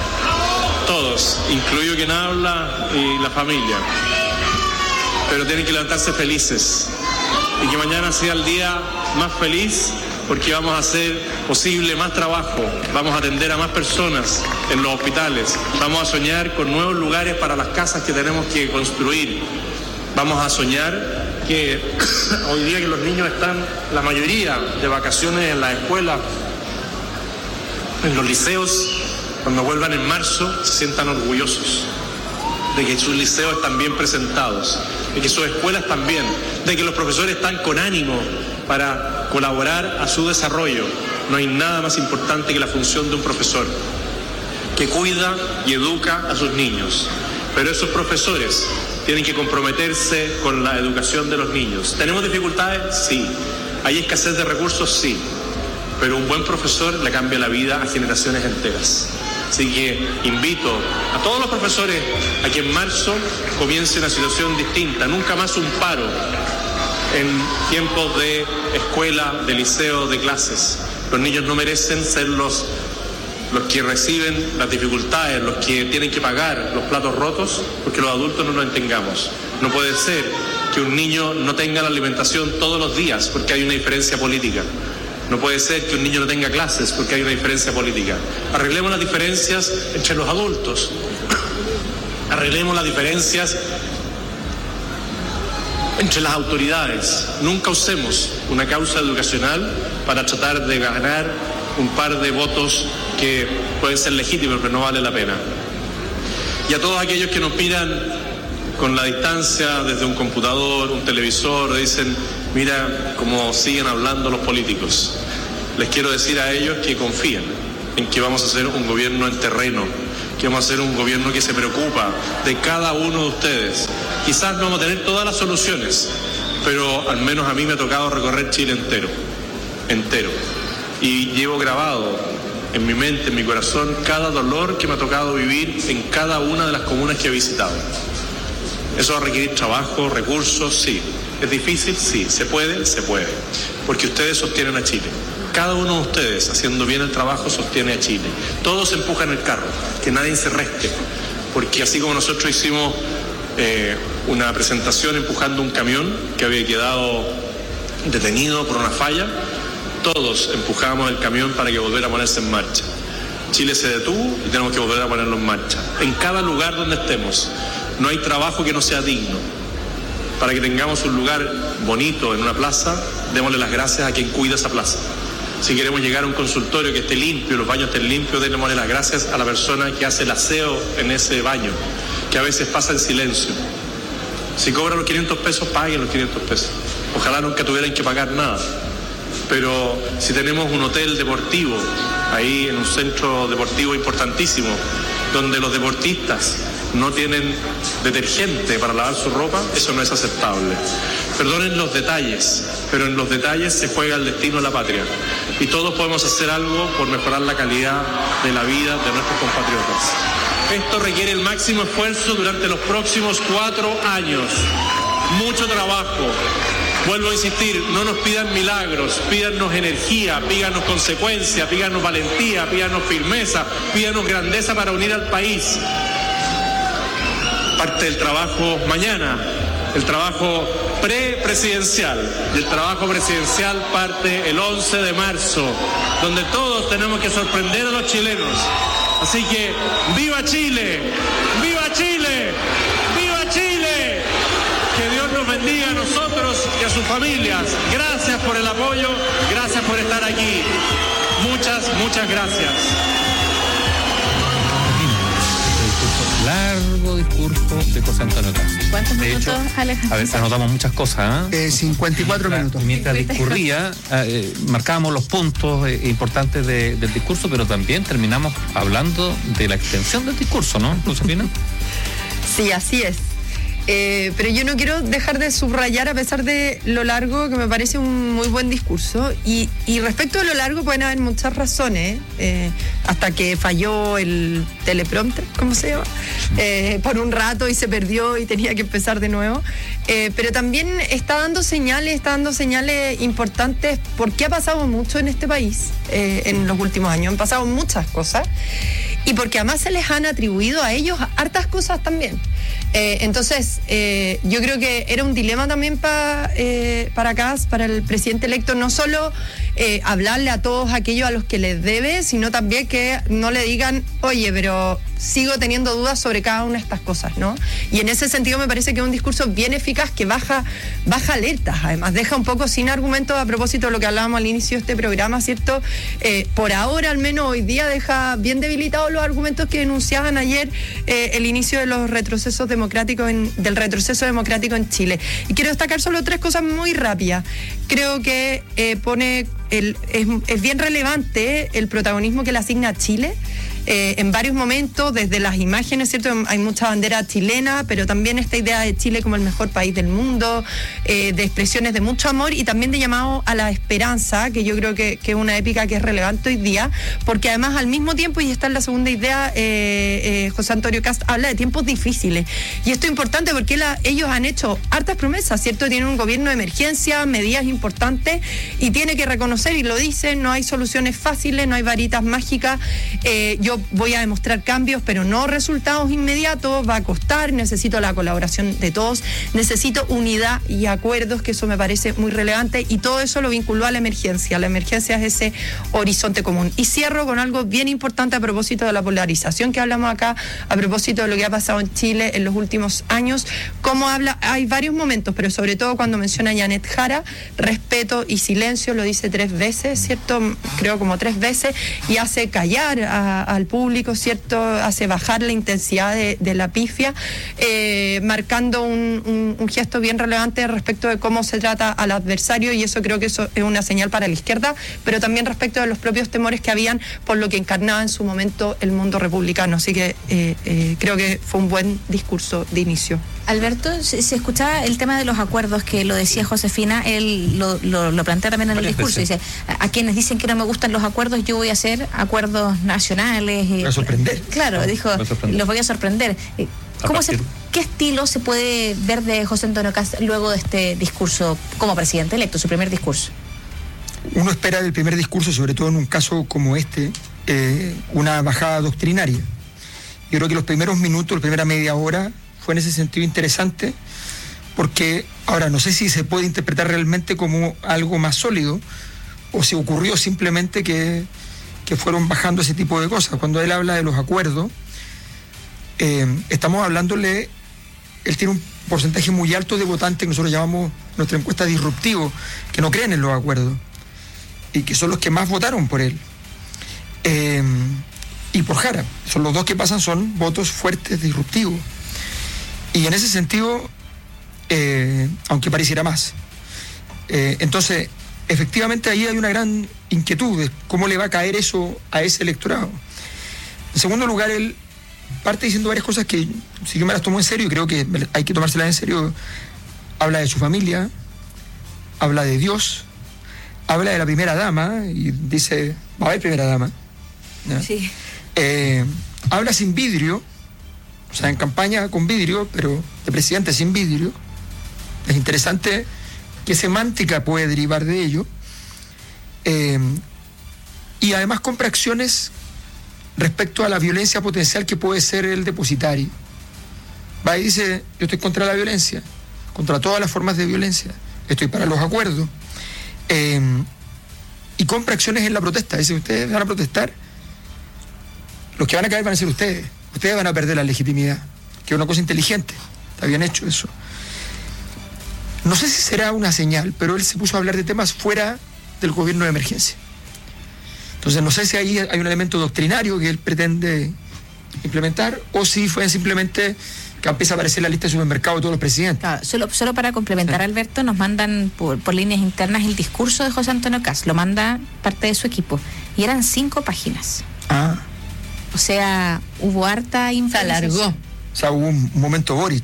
Todos, incluido quien habla y la familia. Pero tienen que levantarse felices. Y que mañana sea el día más feliz, porque vamos a hacer posible más trabajo, vamos a atender a más personas en los hospitales, vamos a soñar con nuevos lugares para las casas que tenemos que construir, vamos a soñar que hoy día que los niños están, la mayoría de vacaciones en las escuelas, en los liceos, cuando vuelvan en marzo, se sientan orgullosos de que sus liceos están bien presentados, de que sus escuelas también, de que los profesores están con ánimo para colaborar a su desarrollo. No hay nada más importante que la función de un profesor, que cuida y educa a sus niños. Pero esos profesores tienen que comprometerse con la educación de los niños. ¿Tenemos dificultades? Sí. ¿Hay escasez de recursos? Sí. Pero un buen profesor le cambia la vida a generaciones enteras. Así que invito a todos los profesores a que en marzo comience una situación distinta, nunca más un paro en tiempos de escuela, de liceo, de clases. Los niños no merecen ser los, los que reciben las dificultades, los que tienen que pagar los platos rotos, porque los adultos no nos entendamos. No puede ser que un niño no tenga la alimentación todos los días porque hay una diferencia política. No puede ser que un niño no tenga clases porque hay una diferencia política. Arreglemos las diferencias entre los adultos. Arreglemos las diferencias entre las autoridades. Nunca usemos una causa educacional para tratar de ganar un par de votos que pueden ser legítimos, pero no vale la pena. Y a todos aquellos que nos miran con la distancia desde un computador, un televisor, dicen, mira cómo siguen hablando los políticos. Les quiero decir a ellos que confíen en que vamos a hacer un gobierno en terreno, que vamos a hacer un gobierno que se preocupa de cada uno de ustedes. Quizás no vamos a tener todas las soluciones, pero al menos a mí me ha tocado recorrer Chile entero, entero. Y llevo grabado en mi mente, en mi corazón, cada dolor que me ha tocado vivir en cada una de las comunas que he visitado. Eso va a requerir trabajo, recursos, sí. ¿Es difícil? Sí. ¿Se puede? Se puede. Porque ustedes sostienen a Chile. Cada uno de ustedes, haciendo bien el trabajo, sostiene a Chile. Todos empujan el carro, que nadie se reste. Porque así como nosotros hicimos eh, una presentación empujando un camión que había quedado detenido por una falla, todos empujábamos el camión para que volviera a ponerse en marcha. Chile se detuvo y tenemos que volver a ponerlo en marcha. En cada lugar donde estemos, no hay trabajo que no sea digno. Para que tengamos un lugar bonito en una plaza, démosle las gracias a quien cuida esa plaza. Si queremos llegar a un consultorio que esté limpio, los baños estén limpios, démosle las gracias a la persona que hace el aseo en ese baño, que a veces pasa en silencio. Si cobra los quinientos pesos, paguen los quinientos pesos. Ojalá nunca tuvieran que pagar nada. Pero si tenemos un hotel deportivo, ahí en un centro deportivo importantísimo, donde los deportistas no tienen detergente para lavar su ropa, eso no es aceptable. Perdonen los detalles, pero en los detalles se juega el destino de la patria. Y todos podemos hacer algo por mejorar la calidad de la vida de nuestros compatriotas. Esto requiere el máximo esfuerzo durante los próximos cuatro años. Mucho trabajo. Vuelvo a insistir, no nos pidan milagros, pídanos energía, pídanos consecuencia, pídanos valentía, pídanos firmeza, pídanos grandeza para unir al país. Parte del trabajo mañana, el trabajo pre-presidencial, y el trabajo presidencial parte el once de marzo, donde todos tenemos que sorprender a los chilenos. Así que, ¡viva Chile! ¡Viva Chile! ¡Viva Chile! Que Dios nos bendiga a nosotros y a sus familias. Gracias por el apoyo, gracias por estar aquí. Muchas, muchas gracias. Largo discurso de José Antonio Cast. ¿Cuántos de minutos, hecho, Alejandro? A ver, anotamos muchas cosas. ¿eh? Eh, cincuenta y cuatro mientras, minutos. Mientras discurría, eh, marcábamos los puntos eh, importantes de, del discurso, pero también terminamos hablando de la extensión del discurso, ¿no, Josefina? Sí, así es. Eh, pero yo no quiero dejar de subrayar, a pesar de lo largo, que me parece un muy buen discurso. Y, y respecto a lo largo pueden haber muchas razones, eh, hasta que falló el teleprompter, ¿cómo se llama? Eh, por un rato y se perdió y tenía que empezar de nuevo. Eh, pero también está dando señales, está dando señales importantes, porque ha pasado mucho en este país eh, en los últimos años. Han pasado muchas cosas. Y porque además se les han atribuido a ellos hartas cosas también. Eh, entonces, eh, yo creo que era un dilema también pa, eh, para Kast, para el presidente electo, no solo eh, hablarle a todos aquellos a los que les debe, sino también que no le digan, oye, pero sigo teniendo dudas sobre cada una de estas cosas, ¿no? Y en ese sentido me parece que es un discurso bien eficaz que baja, baja alertas, además, deja un poco sin argumentos a propósito de lo que hablábamos al inicio de este programa, ¿cierto? Eh, por ahora, al menos hoy día, deja bien debilitados los argumentos que denunciaban ayer eh, el inicio de los retrocesos democráticos en, del retroceso democrático en Chile. Y quiero destacar solo tres cosas muy rápidas. Creo que eh, pone el, es, es bien relevante el protagonismo que le asigna a Chile. Eh, en varios momentos, desde las imágenes, ¿cierto? Hay mucha bandera chilena, pero también esta idea de Chile como el mejor país del mundo, eh, de expresiones de mucho amor y también de llamado a la esperanza, que yo creo que, que es una épica que es relevante hoy día, porque además al mismo tiempo, y esta es la segunda idea, eh, eh, José Antonio Cast habla de tiempos difíciles. Y esto es importante porque la, ellos han hecho hartas promesas, ¿cierto? Tienen un gobierno de emergencia, medidas importantes, y tiene que reconocer, y lo dicen, no hay soluciones fáciles, no hay varitas mágicas. Eh, yo voy a demostrar cambios, pero no resultados inmediatos, va a costar, necesito la colaboración de todos, necesito unidad y acuerdos, que eso me parece muy relevante, y todo eso lo vinculó a la emergencia. La emergencia es ese horizonte común. Y cierro con algo bien importante a propósito de la polarización que hablamos acá, a propósito de lo que ha pasado en Chile en los últimos años. Como habla, hay varios momentos, pero sobre todo cuando menciona a Janet Jara, respeto y silencio, lo dice tres veces, ¿cierto? Creo como tres veces, y hace callar a, al público, ¿cierto? Hace bajar la intensidad de, de la pifia, eh, marcando un, un, un gesto bien relevante respecto de cómo se trata al adversario, y eso creo que eso es una señal para la izquierda, pero también respecto de los propios temores que habían por lo que encarnaba en su momento el mundo republicano. Así que eh, eh, creo que fue un buen discurso de inicio. Alberto, se, se escuchaba el tema de los acuerdos, que lo decía Josefina, él lo, lo, lo plantea también en el discurso, dice, a, a quienes dicen que no me gustan los acuerdos, yo voy a hacer acuerdos nacionales. Voy a sorprender. Claro, no, dijo, sorprender. los voy a sorprender. ¿Cómo se, ¿Qué estilo se puede ver de José Antonio Cast luego de este discurso como presidente electo, su primer discurso? Uno espera del primer discurso, sobre todo en un caso como este, eh, una bajada doctrinaria. Yo creo que los primeros minutos, la primera media hora, fue en ese sentido interesante, porque ahora no sé si se puede interpretar realmente como algo más sólido, o si ocurrió simplemente que, que fueron bajando ese tipo de cosas. Cuando él habla de los acuerdos, eh, estamos hablándole, él tiene un porcentaje muy alto de votantes que nosotros llamamos nuestra encuesta disruptivo, que no creen en los acuerdos, y que son los que más votaron por él. Eh, y por Jara, son los dos que pasan, son votos fuertes, disruptivos. Y en ese sentido, eh, aunque pareciera más. Eh, entonces, efectivamente ahí hay una gran inquietud de cómo le va a caer eso a ese electorado. En segundo lugar, él parte diciendo varias cosas que sí que me las tomo en serio y creo que hay que tomárselas en serio. Habla de su familia, habla de Dios, habla de la primera dama y dice, va a haber primera dama. ¿Ya? Sí. Eh, habla sin vidrio, o sea, en campaña con vidrio, pero de presidente sin vidrio. Es interesante qué semántica puede derivar de ello. Eh, y además compra acciones respecto a la violencia potencial que puede ser el depositario. Va y dice, yo estoy contra la violencia, contra todas las formas de violencia, estoy para los acuerdos. Eh, y compra acciones en la protesta. Dice, ustedes van a protestar, los que van a caer van a ser ustedes, ustedes van a perder la legitimidad, que es una cosa inteligente, está bien hecho eso. No sé si será una señal, pero él se puso a hablar de temas fuera del gobierno de emergencia. Entonces no sé si ahí hay un elemento doctrinario que él pretende implementar o si fue simplemente que empieza a aparecer la lista de supermercados de todos los presidentes. Claro, solo, solo para complementar, sí. Alberto, nos mandan por, por líneas internas el discurso de José Antonio Kast, lo manda parte de su equipo, y eran cinco páginas. Ah. O sea, hubo harta improvisación. Se alargó. O sea, hubo un momento Boric.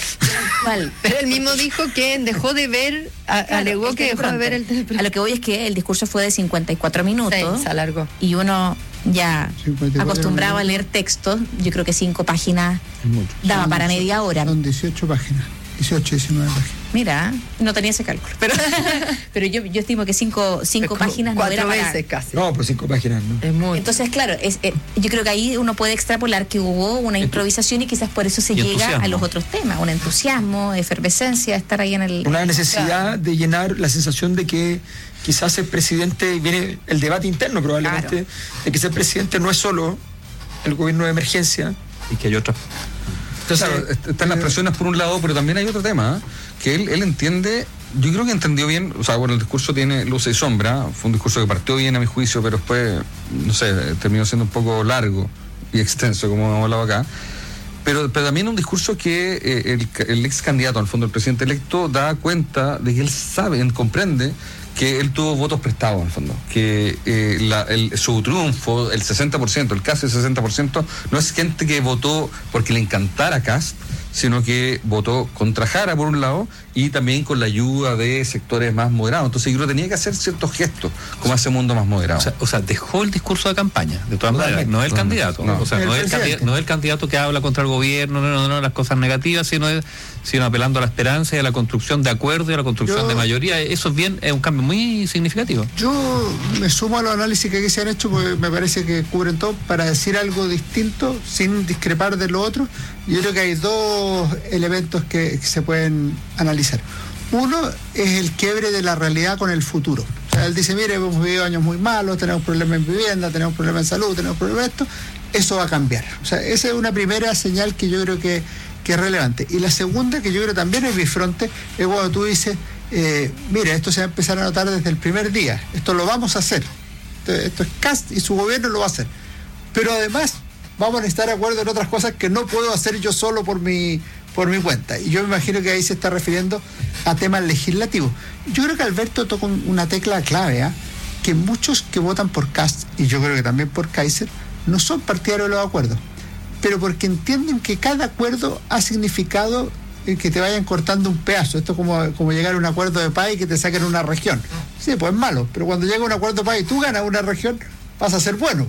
¿Cuál? Pero él mismo dijo que dejó de ver, a, claro, alegó que dejó de ver el teleprompter. A lo que voy es que el discurso fue de cincuenta y cuatro minutos. Sí, se alargó. Y uno ya acostumbrado a leer textos, yo creo que cinco páginas daba son, para media hora. Son dieciocho páginas, dieciocho, diecinueve páginas. Mira, no tenía ese cálculo. Pero, pero yo, yo estimo que cinco, cinco páginas cuatro no era veces para... casi. No, pues cinco páginas no. Es muy... Entonces, claro, es, eh, yo creo que ahí uno puede extrapolar que hubo una improvisación y quizás por eso se llega a los otros temas. Un entusiasmo, efervescencia, estar ahí en el... Una necesidad claro. de llenar la sensación de que quizás el presidente, viene el debate interno probablemente, claro. de que ser presidente no es solo el gobierno de emergencia. Y que hay otras... Entonces, claro, están las presiones por un lado, pero también hay otro tema, ¿eh? que él, él entiende, yo creo que entendió bien, o sea, bueno, el discurso tiene luces y sombras, fue un discurso que partió bien a mi juicio, pero después, no sé, terminó siendo un poco largo y extenso, como hemos hablado acá, pero, pero también un discurso que eh, el, el ex candidato, al fondo el presidente electo, da cuenta de que él sabe, él comprende que él tuvo votos prestados, en el fondo, que eh, la, el, su triunfo, el sesenta por ciento, el casi sesenta por ciento, no es gente que votó porque le encantara Kast, sino que votó contra Jara por un lado y también con la ayuda de sectores más moderados. Entonces yo creo que tenía que hacer ciertos gestos como ese mundo más moderado. O sea, o sea dejó el discurso de campaña, de todas maneras, no es el candidato. No. O sea, no es el, candidato, no es el candidato que habla contra el gobierno, no, no, no, las cosas negativas, sino, es, sino apelando a la esperanza y a la construcción de acuerdos y a la construcción yo, de mayoría. Eso es bien, es un cambio muy significativo. Yo me sumo a los análisis que aquí se han hecho porque me parece que cubren todo para decir algo distinto sin discrepar de lo otro. Yo creo que hay dos elementos que, que se pueden analizar. Uno es el quiebre de la realidad con el futuro. O sea, él dice, mire, hemos vivido años muy malos, tenemos problemas en vivienda, tenemos problemas en salud, tenemos problemas en esto, eso va a cambiar. O sea, esa es una primera señal que yo creo que, que es relevante. Y la segunda, que yo creo también es bifronte, es cuando tú dices, eh, mire, esto se va a empezar a notar desde el primer día, esto lo vamos a hacer. Esto, esto es Kast y su gobierno lo va a hacer. Pero además vamos a estar de acuerdo en otras cosas que no puedo hacer yo solo por mi, por mi cuenta. Y yo me imagino que ahí se está refiriendo a temas legislativos. Yo creo que Alberto toca una tecla clave, ¿eh? que muchos que votan por Kast, y yo creo que también por Kaiser, no son partidarios de los acuerdos, pero porque entienden que cada acuerdo ha significado que te vayan cortando un pedazo. Esto es como, como llegar a un acuerdo de paz y que te saquen una región. Sí, pues es malo, pero cuando llega un acuerdo de paz y tú ganas una región, vas a ser bueno.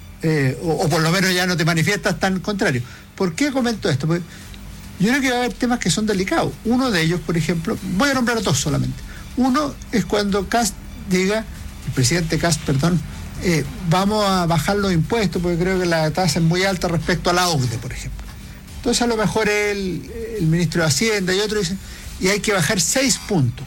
Eh, o, o por lo menos ya no te manifiestas tan contrario. ¿Por qué comento esto? Porque yo creo que va a haber temas que son delicados. Uno de ellos, por ejemplo, voy a nombrar dos solamente. Uno es cuando Kast diga, el presidente Kast, perdón, eh, vamos a bajar los impuestos porque creo que la tasa es muy alta respecto a la O C D E, por ejemplo. Entonces a lo mejor el, el ministro de Hacienda y otro dicen, y hay que bajar seis puntos.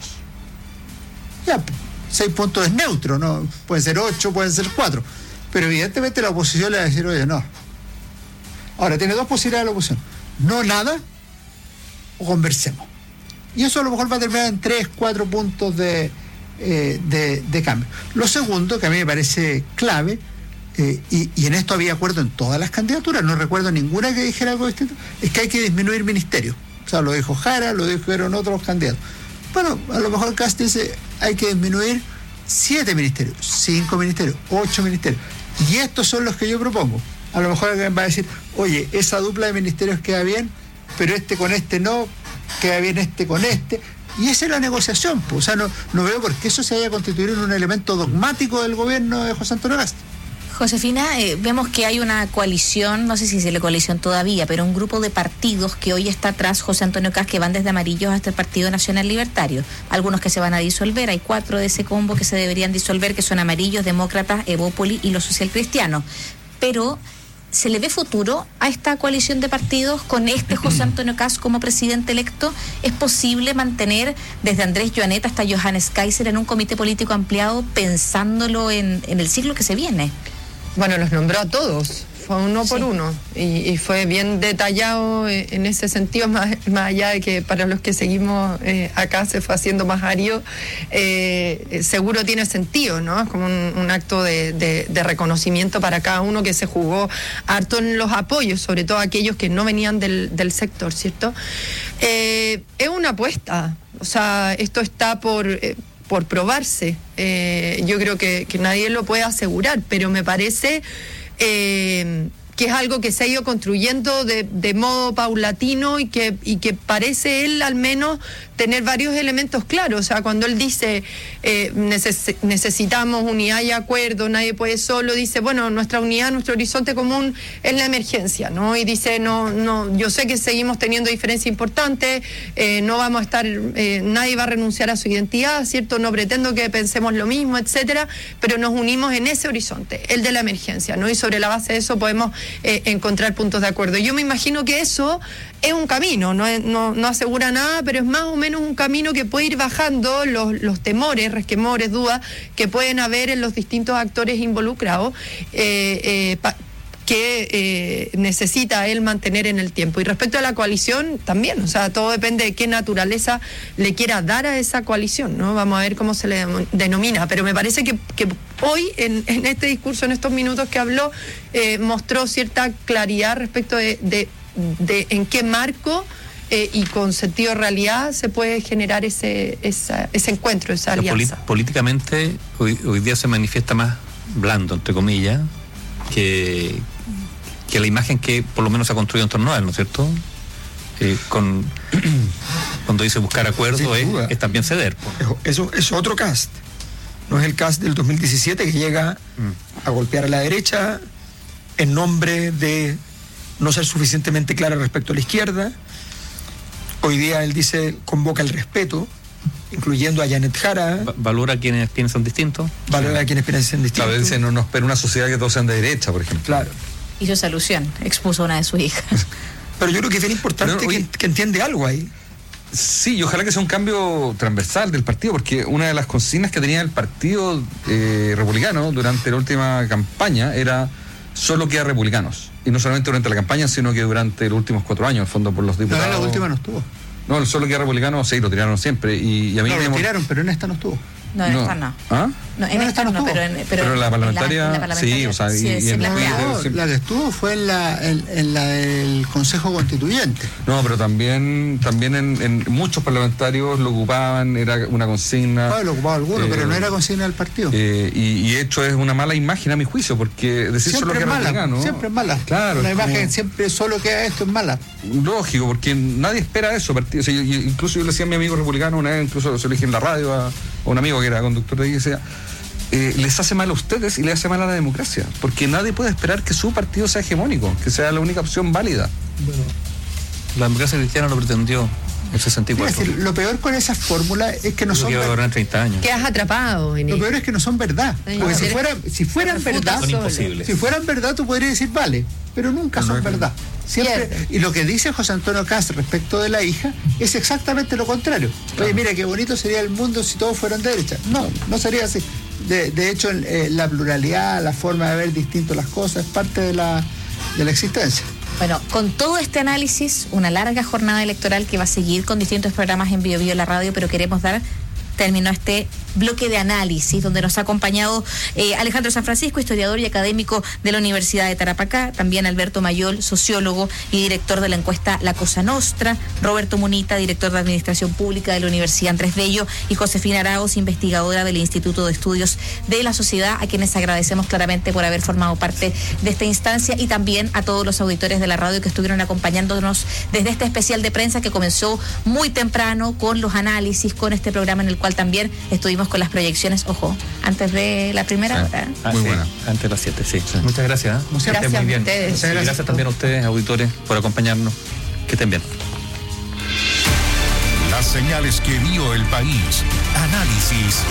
Ya, seis puntos es neutro, ¿no? Pueden ser ocho, pueden ser cuatro. Pero evidentemente la oposición le va a decir, oye, no. Ahora, tiene dos posibilidades la oposición. No nada o conversemos. Y eso a lo mejor va a terminar en tres, cuatro puntos de, eh, de, de cambio. Lo segundo, que a mí me parece clave, eh, y, y en esto había acuerdo en todas las candidaturas, no recuerdo ninguna que dijera algo distinto, es que hay que disminuir ministerios. O sea, lo dijo Jara, lo dijeron otros candidatos. Bueno, a lo mejor Kast dice, hay que disminuir siete ministerios, cinco ministerios, ocho ministerios. Y estos son los que yo propongo. A lo mejor alguien va a decir, oye, esa dupla de ministerios queda bien, pero este con este no, queda bien este con este. Y esa es la negociación, pues. O sea, no, no veo por qué eso se haya constituido en un elemento dogmático del gobierno de José Antonio Kast. Josefina, eh, vemos que hay una coalición, no sé si es la coalición todavía, pero un grupo de partidos que hoy está atrás José Antonio Kast, que van desde amarillos hasta el Partido Nacional Libertario. Algunos que se van a disolver, hay cuatro de ese combo que se deberían disolver, que son amarillos, demócratas, Evópoli y los socialcristianos. Pero ¿se le ve futuro a esta coalición de partidos con este José Antonio Kast como presidente electo? ¿Es posible mantener desde Andrés Joanet hasta Johannes Kaiser en un comité político ampliado pensándolo en, en el siglo que se viene? Bueno, los nombró a todos, fue uno por sí. uno, y, y fue bien detallado en ese sentido, más, más allá de que para los que seguimos eh, acá se fue haciendo más árido, eh, seguro tiene sentido, ¿no? Es como un, un acto de, de, de reconocimiento para cada uno que se jugó harto en los apoyos, sobre todo aquellos que no venían del, del sector, ¿cierto? Eh, es una apuesta, o sea, esto está por... Eh, por probarse. Eh, yo creo que, que nadie lo puede asegurar, pero me parece eh, que es algo que se ha ido construyendo de, de modo paulatino y que, y que parece él al menos tener varios elementos claros. O sea, cuando él dice eh, neces- necesitamos unidad y acuerdo, nadie puede solo, dice, bueno, nuestra unidad, nuestro horizonte común es la emergencia, ¿no? Y dice, no, no, yo sé que seguimos teniendo diferencias importantes, eh, no vamos a estar, eh, nadie va a renunciar a su identidad, ¿cierto? No pretendo que pensemos lo mismo, etcétera, pero nos unimos en ese horizonte, el de la emergencia, ¿no? Y sobre la base de eso podemos eh, encontrar puntos de acuerdo. Yo me imagino que eso es un camino, no, no, no asegura nada, pero es más o menos un camino que puede ir bajando los, los temores, resquemores, dudas que pueden haber en los distintos actores involucrados, eh, eh, pa, que eh, necesita él mantener en el tiempo. Y respecto a la coalición, también, o sea, todo depende de qué naturaleza le quiera dar a esa coalición, ¿no? Vamos a ver cómo se le denomina, pero me parece que, que hoy, en, en este discurso, en estos minutos que habló, eh, mostró cierta claridad respecto de, de de en qué marco eh, y con sentido de realidad se puede generar ese esa, ese encuentro, esa alianza. Poli- políticamente hoy, hoy día se manifiesta más blando, entre comillas, que, que la imagen que por lo menos se ha construido en torno a él, ¿no es cierto? Eh, con cuando dice buscar acuerdos es, es también ceder. Eso es otro Kast. No es el Kast del dos mil diecisiete que llega mm. a golpear a la derecha en nombre de no ser suficientemente clara respecto a la izquierda. Hoy día él dice, convoca el respeto, incluyendo a Janet Jara. Va- valora a quienes piensan distintos. Valora a quienes piensan distintos. Claro, dice, no nos espera una sociedad que todos sean de derecha, por ejemplo. Claro. Hizo esa alusión, expuso a una de sus hijas. Pero yo creo que es bien importante Pero, oye, que, que entiende algo ahí. Sí, y ojalá que sea un cambio transversal del partido, porque una de las consignas que tenía el partido eh, republicano durante la última campaña era solo queda republicanos. Y no solamente durante la campaña, sino que durante los últimos cuatro años, en fondo, por los diputados. No, en la última no estuvo. No, el solo queda republicano, sí, lo tiraron siempre. Y, y a mí no, me lo tiraron, pero en esta no estuvo. No, en no. esta no. ¿Ah? No, en No, esta esta no no, estuvo. pero en, pero Pero en la parlamentaria, en la, en la parlamentaria sí, o sea, sí, y- sí, y en la el planteaba. Twitter, No, la que estuvo fue en la, en, en la del Consejo Constituyente. No, pero también también en, en muchos parlamentarios lo ocupaban, era una consigna. Ah, lo ocupaba alguno, eh, pero no era consigna del partido. Eh, y, y hecho es una mala imagen a mi juicio, porque decir solo siempre que es mala, republicano, siempre es mala. Claro, la es imagen como- siempre solo queda esto es mala. lógico, porque nadie espera eso. Partido, o sea, yo- yo- incluso yo le decía a mi amigo republicano, una vez incluso se lo dije en la radio a, a un amigo que era conductor de ahí, decía, eh, les hace mal a ustedes y les hace mal a la democracia, porque nadie puede esperar que su partido sea hegemónico, que sea la única opción válida. Bueno, La democracia cristiana lo pretendió en sesenta y es cuatro. decir, lo peor con esas fórmulas es que no Lo son que iba a ver- durar treinta años. Quedas atrapado en lo ello. peor es que no son verdad. Ay, Porque no, si eres- fueran, si fueran te refutas verdad, Son solo. imposibles. si fueran verdad tú podrías decir vale, pero nunca No son es verdad. Siempre, Pierde. y lo que dice José Antonio Kast respecto de la hija es exactamente lo contrario. Oye, mira qué bonito sería el mundo si todos fueran de derecha. No, no sería así. De, de hecho, eh, la pluralidad, la forma de ver distinto las cosas es parte de la, de la existencia. Bueno, con todo este análisis, una larga jornada electoral que va a seguir con distintos programas en Bio Bio la radio, pero queremos dar término a este bloque de análisis, donde nos ha acompañado eh, Alejandro San Francisco, historiador y académico de la Universidad de Tarapacá, también Alberto Mayol, sociólogo y director de la encuesta La Cosa Nostra, Roberto Munita, director de Administración Pública de la Universidad Andrés Bello, y Josefina Arauz, investigadora del Instituto de Estudios de la Sociedad, a quienes agradecemos claramente por haber formado parte de esta instancia, y también a todos los auditores de la radio que estuvieron acompañándonos desde este especial de prensa que comenzó muy temprano con los análisis, con este programa en el cual también estuvimos con las proyecciones, ojo, antes de la primera hora. Ah, muy sí, buena. Antes de las siete, sí. sí. Muchas gracias. ¿eh? Muchas gracias muy bien. a ustedes. Muchas gracias, gracias también a ustedes, auditores, por acompañarnos. Que estén bien. Las señales que vio el país. Análisis